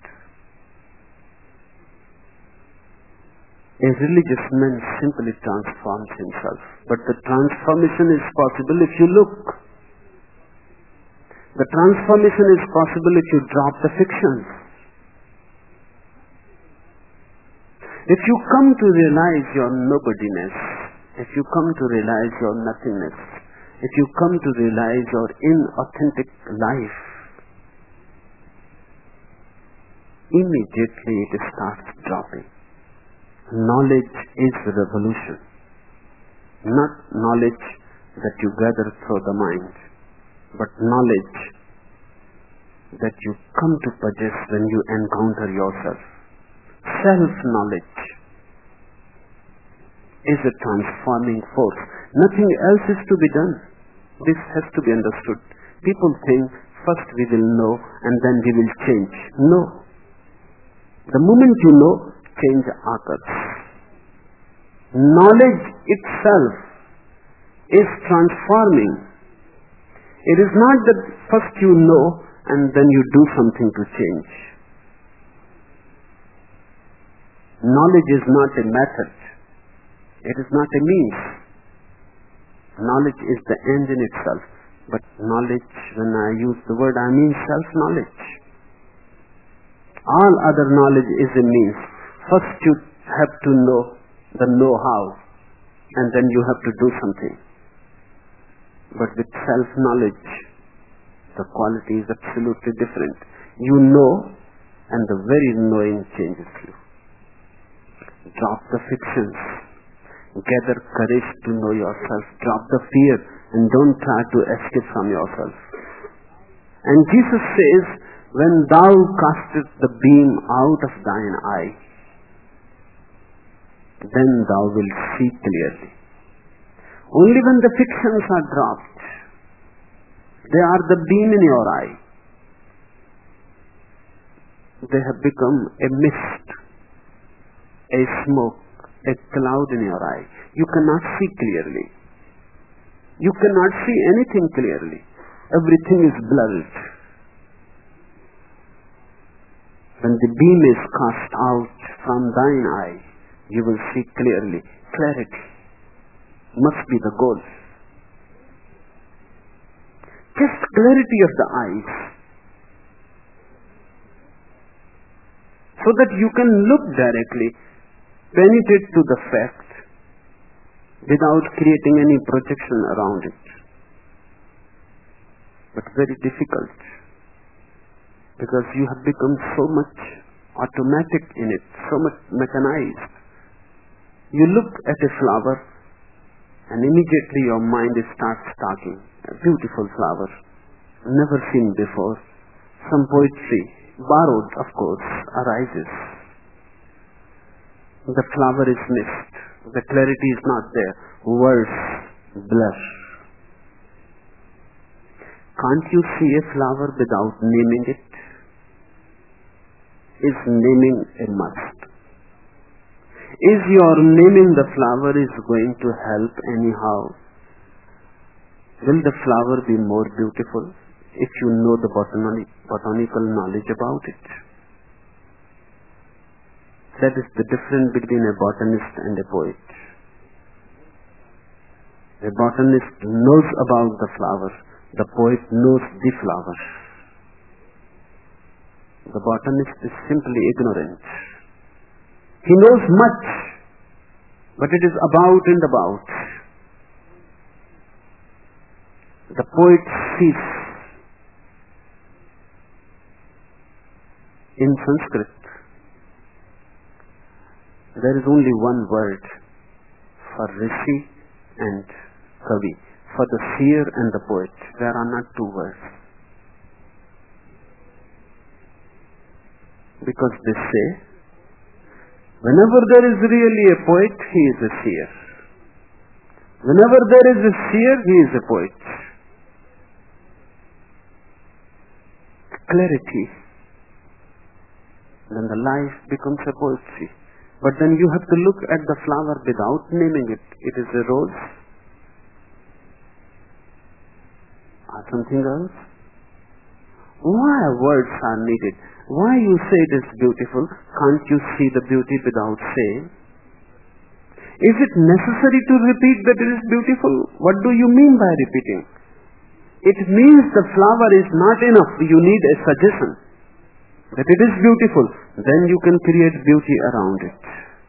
A religious man simply transforms himself. But the transformation is possible if you look. The transformation is possible if you drop the fictions. If you come to realize your nobodiness, if you come to realize your nothingness, if you come to realize your inauthentic life, immediately it starts dropping. Knowledge is revolution. Not knowledge that you gather through the mind, but knowledge that you come to possess when you encounter yourself. Self-knowledge is a transforming force. Nothing else is to be done. This has to be understood. People think first we will know and then we will change. No. The moment you know, change occurs. Knowledge itself is transforming. It is not that first you know and then you do something to change. Knowledge is not a method. It is not a means. Knowledge is the end in itself. But knowledge, when I use the word, I mean self-knowledge. All other knowledge is a means. First you have to know the know-how, and then you have to do something. But with self-knowledge, the quality is absolutely different. You know, and the very knowing changes you. Drop the fictions. Gather courage to know yourself. Drop the fear and don't try to escape from yourself. And Jesus says, when thou castest the beam out of thine eye, then thou wilt see clearly. Only when the fictions are dropped, they are the beam in your eye. They have become a mist, a smoke, a cloud in your eye. You cannot see clearly. You cannot see anything clearly. Everything is blurred. When the beam is cast out from thine eye, you will see clearly. Clarity must be the goal. Just clarity of the eyes, so that you can look directly, penetrate to the fact without creating any projection around it. But very difficult, because you have become so much automatic in it, so much mechanized. You look at a flower and immediately your mind starts talking. A beautiful flower, never seen before. Some poetry, borrowed of course, arises. The flower is missed. The clarity is not there. Words blur. Can't you see a flower without naming it? Is naming a must? Is your naming the flower is going to help anyhow? Will the flower be more beautiful if you know the botanic, botanical knowledge about it? That is the difference between a botanist and a poet. A botanist knows about the flower. The poet knows the flower. The botanist is simply ignorant. He knows much, but it is about and about. The poet sees. In Sanskrit, there is only one word for Rishi and Kavi. For the seer and the poet, there are not two words. Because they say, whenever there is really a poet, he is a seer. Whenever there is a seer, he is a poet. Clarity. Then the life becomes a poetry. But then you have to look at the flower without naming it. It is a rose or something else. Why words are needed? Why you say it is beautiful? Can't you see the beauty without saying? Is it necessary to repeat that it is beautiful? What do you mean by repeating? It means the flower is not enough. You need a suggestion that it is beautiful. Then you can create beauty around it.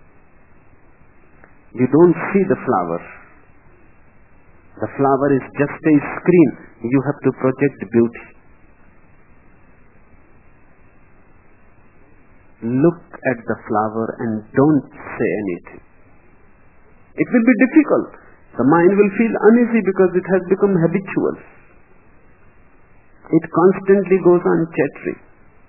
You don't see the flower. The flower is just a screen. You have to project beauty. Look at the flower and don't say anything. It will be difficult. The mind will feel uneasy because it has become habitual. It constantly goes on chattering.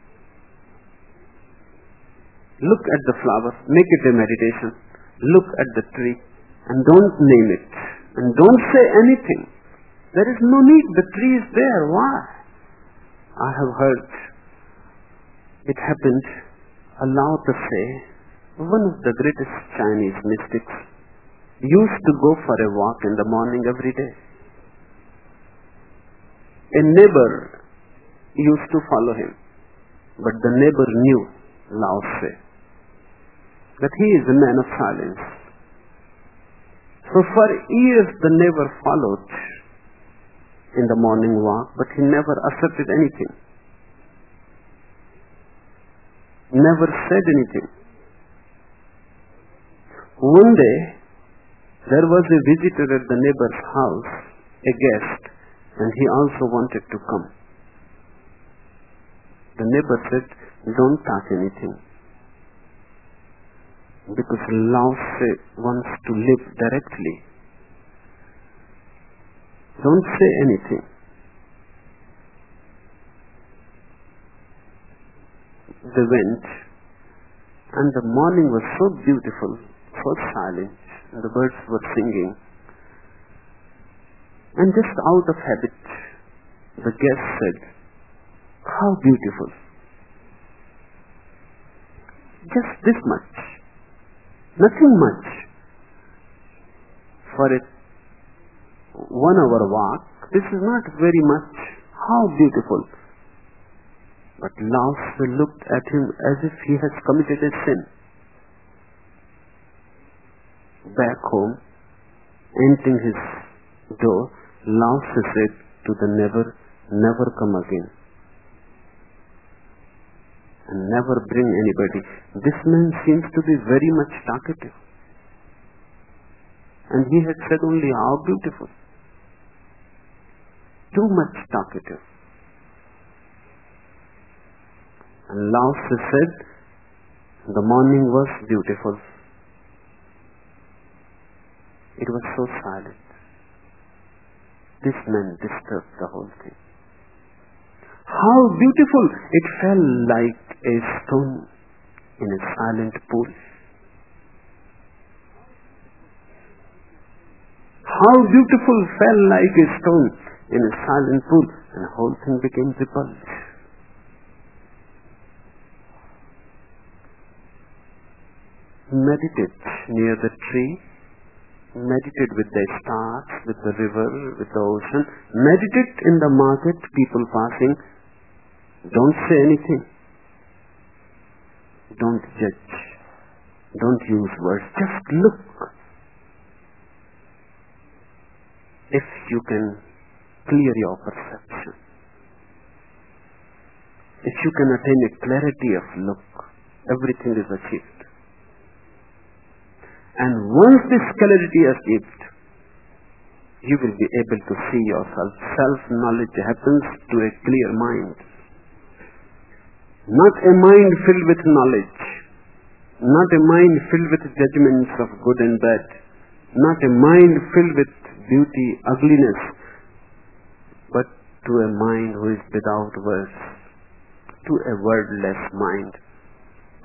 Look at the flower, make it a meditation. Look at the tree and don't name it. And don't say anything. There is no need. The tree is there. Why? I have heard it happened. Allow to say, one of the greatest Chinese mystics used to go for a walk in the morning every day. A neighbor used to follow him, but the neighbor knew, Lao Tse, that he is a man of silence. So for years the neighbor followed in the morning walk, but he never asserted anything, never said anything. One day, there was a visitor at the neighbor's house, a guest, and he also wanted to come. The neighbor said, don't talk anything, because Lao Tse wants to live directly. Don't say anything. They went, and the morning was so beautiful, so silent, and the birds were singing. And just out of habit, the guest said, how beautiful. Just this much. Nothing much. For a one hour walk, this is not very much. How beautiful. But Lao Tse looked at him as if he has committed a sin. Back home, entering his door, Lao Tse said to the neighbor, never come again. And never bring anybody. This man seems to be very much talkative. And he had said only how beautiful. Too much talkative. And Lao Tse said, the morning was beautiful. It was so silent. This man disturbed the whole thing. How beautiful! It fell like a stone in a silent pool. How beautiful fell like a stone in a silent pool, and the whole thing became repulsive. Meditate near the tree. Meditate with the stars, with the river, with the ocean. Meditate in the market, people passing. Don't say anything. Don't judge. Don't use words. Just look. If you can clear your perception, if you can attain a clarity of look, everything is achieved. And once this clarity is achieved, you will be able to see yourself. Self-knowledge happens to a clear mind. Not a mind filled with knowledge. Not a mind filled with judgments of good and bad. Not a mind filled with beauty, ugliness. But to a mind who is without words. To a wordless mind.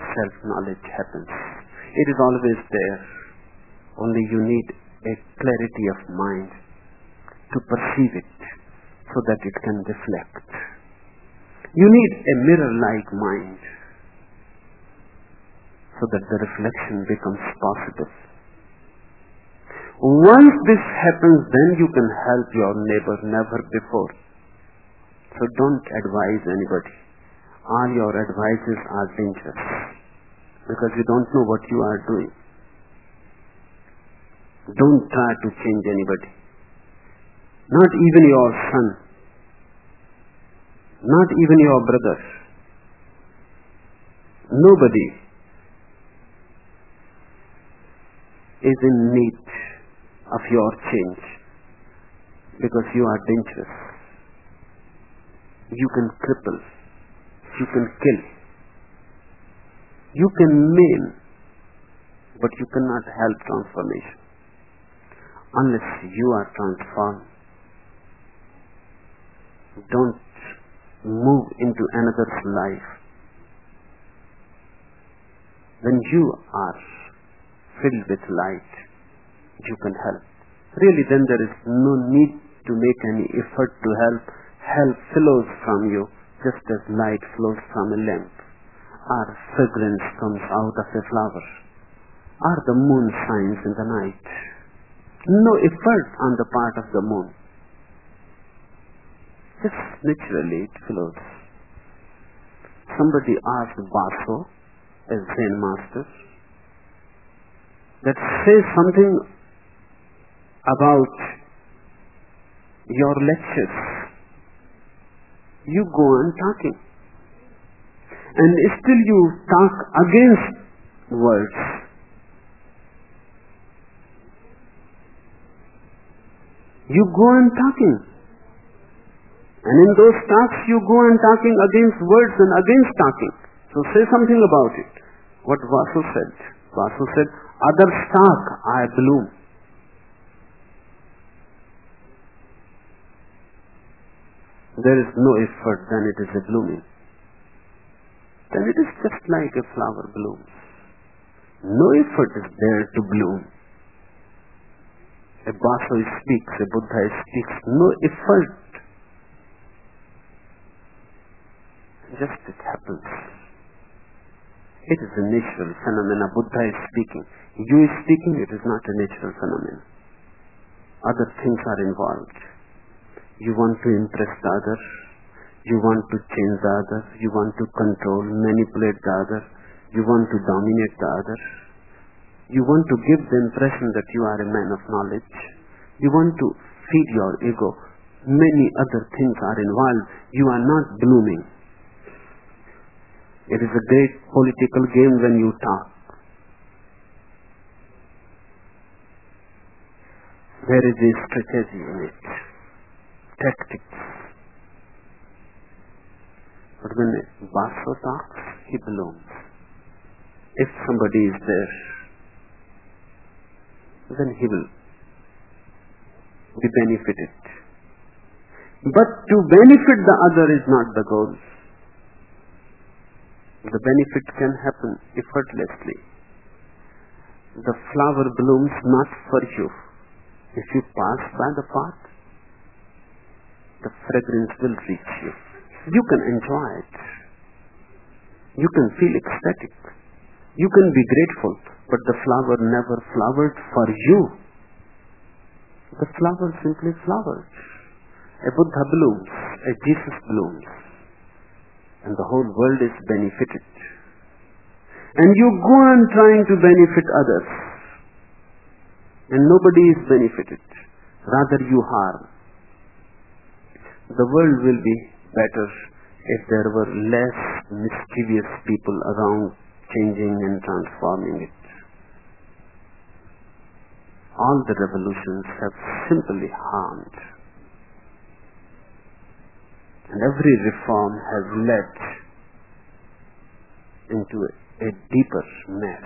self-knowledge happens. It is always there. Only you need a clarity of mind to perceive it so that it can reflect. You need a mirror-like mind so that the reflection becomes possible. Once this happens, then you can help your neighbor, never before. So don't advise anybody. All your advices are dangerous because you don't know what you are doing. Don't try to change anybody. Not even your son. Not even your brother. Nobody is in need of your change because you are dangerous. You can cripple. You can kill. You can maim, but you cannot help transformation unless you are transformed. Don't move into another's life. When you are filled with light, you can help. Really, then there is no need to make any effort to help. Help flows from you just as light flows from a lamp, or fragrance comes out of a flower, or the moon shines in the night. No effort on the part of the moon. Just naturally it flows. Somebody asked Baso, a Zen master, that say something about your lectures. You go on talking. And still you talk against words. You go on talking. And in those talks you go on talking against words and against talking. So say something about it. What Vasu said. Vasu said, others talk, I bloom. There is no effort, then it is a blooming. Then it is just like a flower blooms. No effort is there to bloom. A Baso speaks, a Buddha speaks, no effort. Just it happens. It is a natural phenomenon. Buddha is speaking. You is speaking, it is not a natural phenomenon. Other things are involved. You want to impress the other. You want to change the other. You want to control, manipulate the other. You want to dominate the other. You want to give the impression that you are a man of knowledge. You want to feed your ego. Many other things are involved. You are not blooming. It is a great political game when you talk. There is a strategy in it. Tactics. But when a Baso talks, he blooms. If somebody is there, then he will be benefited. But to benefit the other is not the goal. The benefit can happen effortlessly. The flower blooms not for you. If you pass by the path, the fragrance will reach you. You can enjoy it. You can feel ecstatic. You can be grateful, but the flower never flowered for you. The flower simply flowered. A Buddha blooms, a Jesus blooms, and the whole world is benefited. And you go on trying to benefit others, and nobody is benefited. Rather you harm. The world will be better if there were less mischievous people around changing and transforming it. All the revolutions have simply harmed. And every reform has led into a, a deeper mess.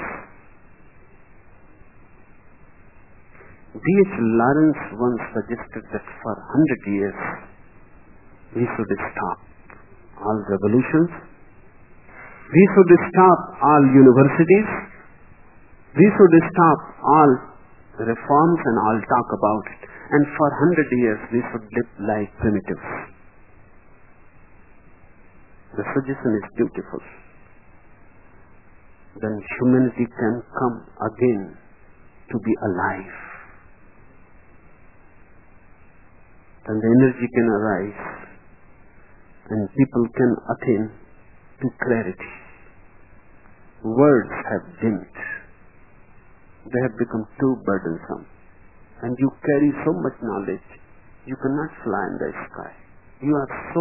D H Lawrence once suggested that for a hundred years we should stop all revolutions We should stop all universities. We should stop all reforms and all talk about it. And for hundred years we should live like primitives. The suggestion is beautiful. Then humanity can come again to be alive. Then the energy can arise and people can attain to clarity. Words have dimmed. They have become too burdensome. And you carry so much knowledge, you cannot fly in the sky. You are so,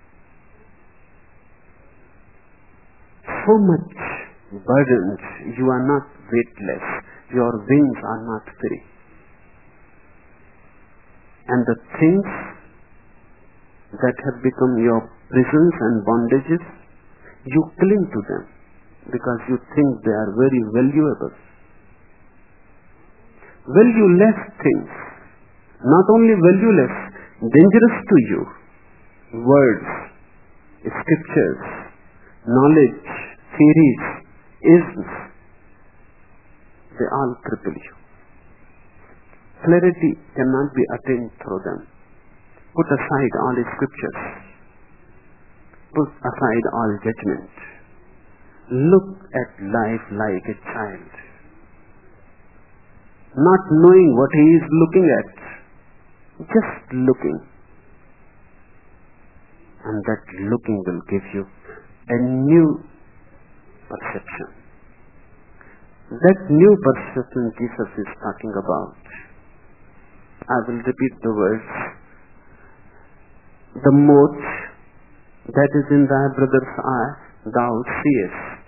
so much burdened. You are not weightless. Your wings are not free. And the things that have become your prisons and bondages, you cling to them because you think they are very valuable. Valueless things, not only valueless, dangerous to you. Words, scriptures, knowledge, theories, isms, they all cripple you. Clarity cannot be attained through them. Put aside all scriptures. Put aside all judgment. Look at life like a child, not knowing what he is looking at, just looking. And that looking will give you a new perception. That new perception Jesus is talking about. I will repeat the words. The mote that is in thy brother's eye thou seest,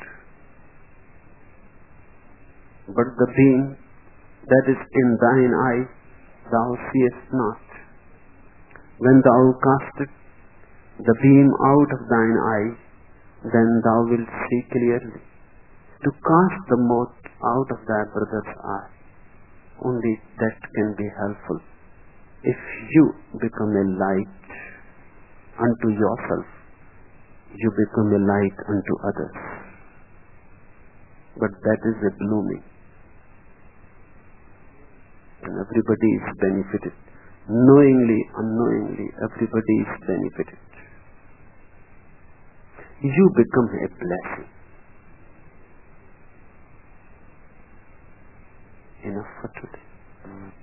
but the beam that is in thine eye thou seest not. When thou castest the beam out of thine eye, then thou wilt see clearly. To cast the mote out of thy brother's eye, only that can be helpful if you become a light unto yourself. You become a light unto others. But that is a blooming. And everybody is benefited. Knowingly, unknowingly, everybody is benefited. You become a blessing. Enough for today.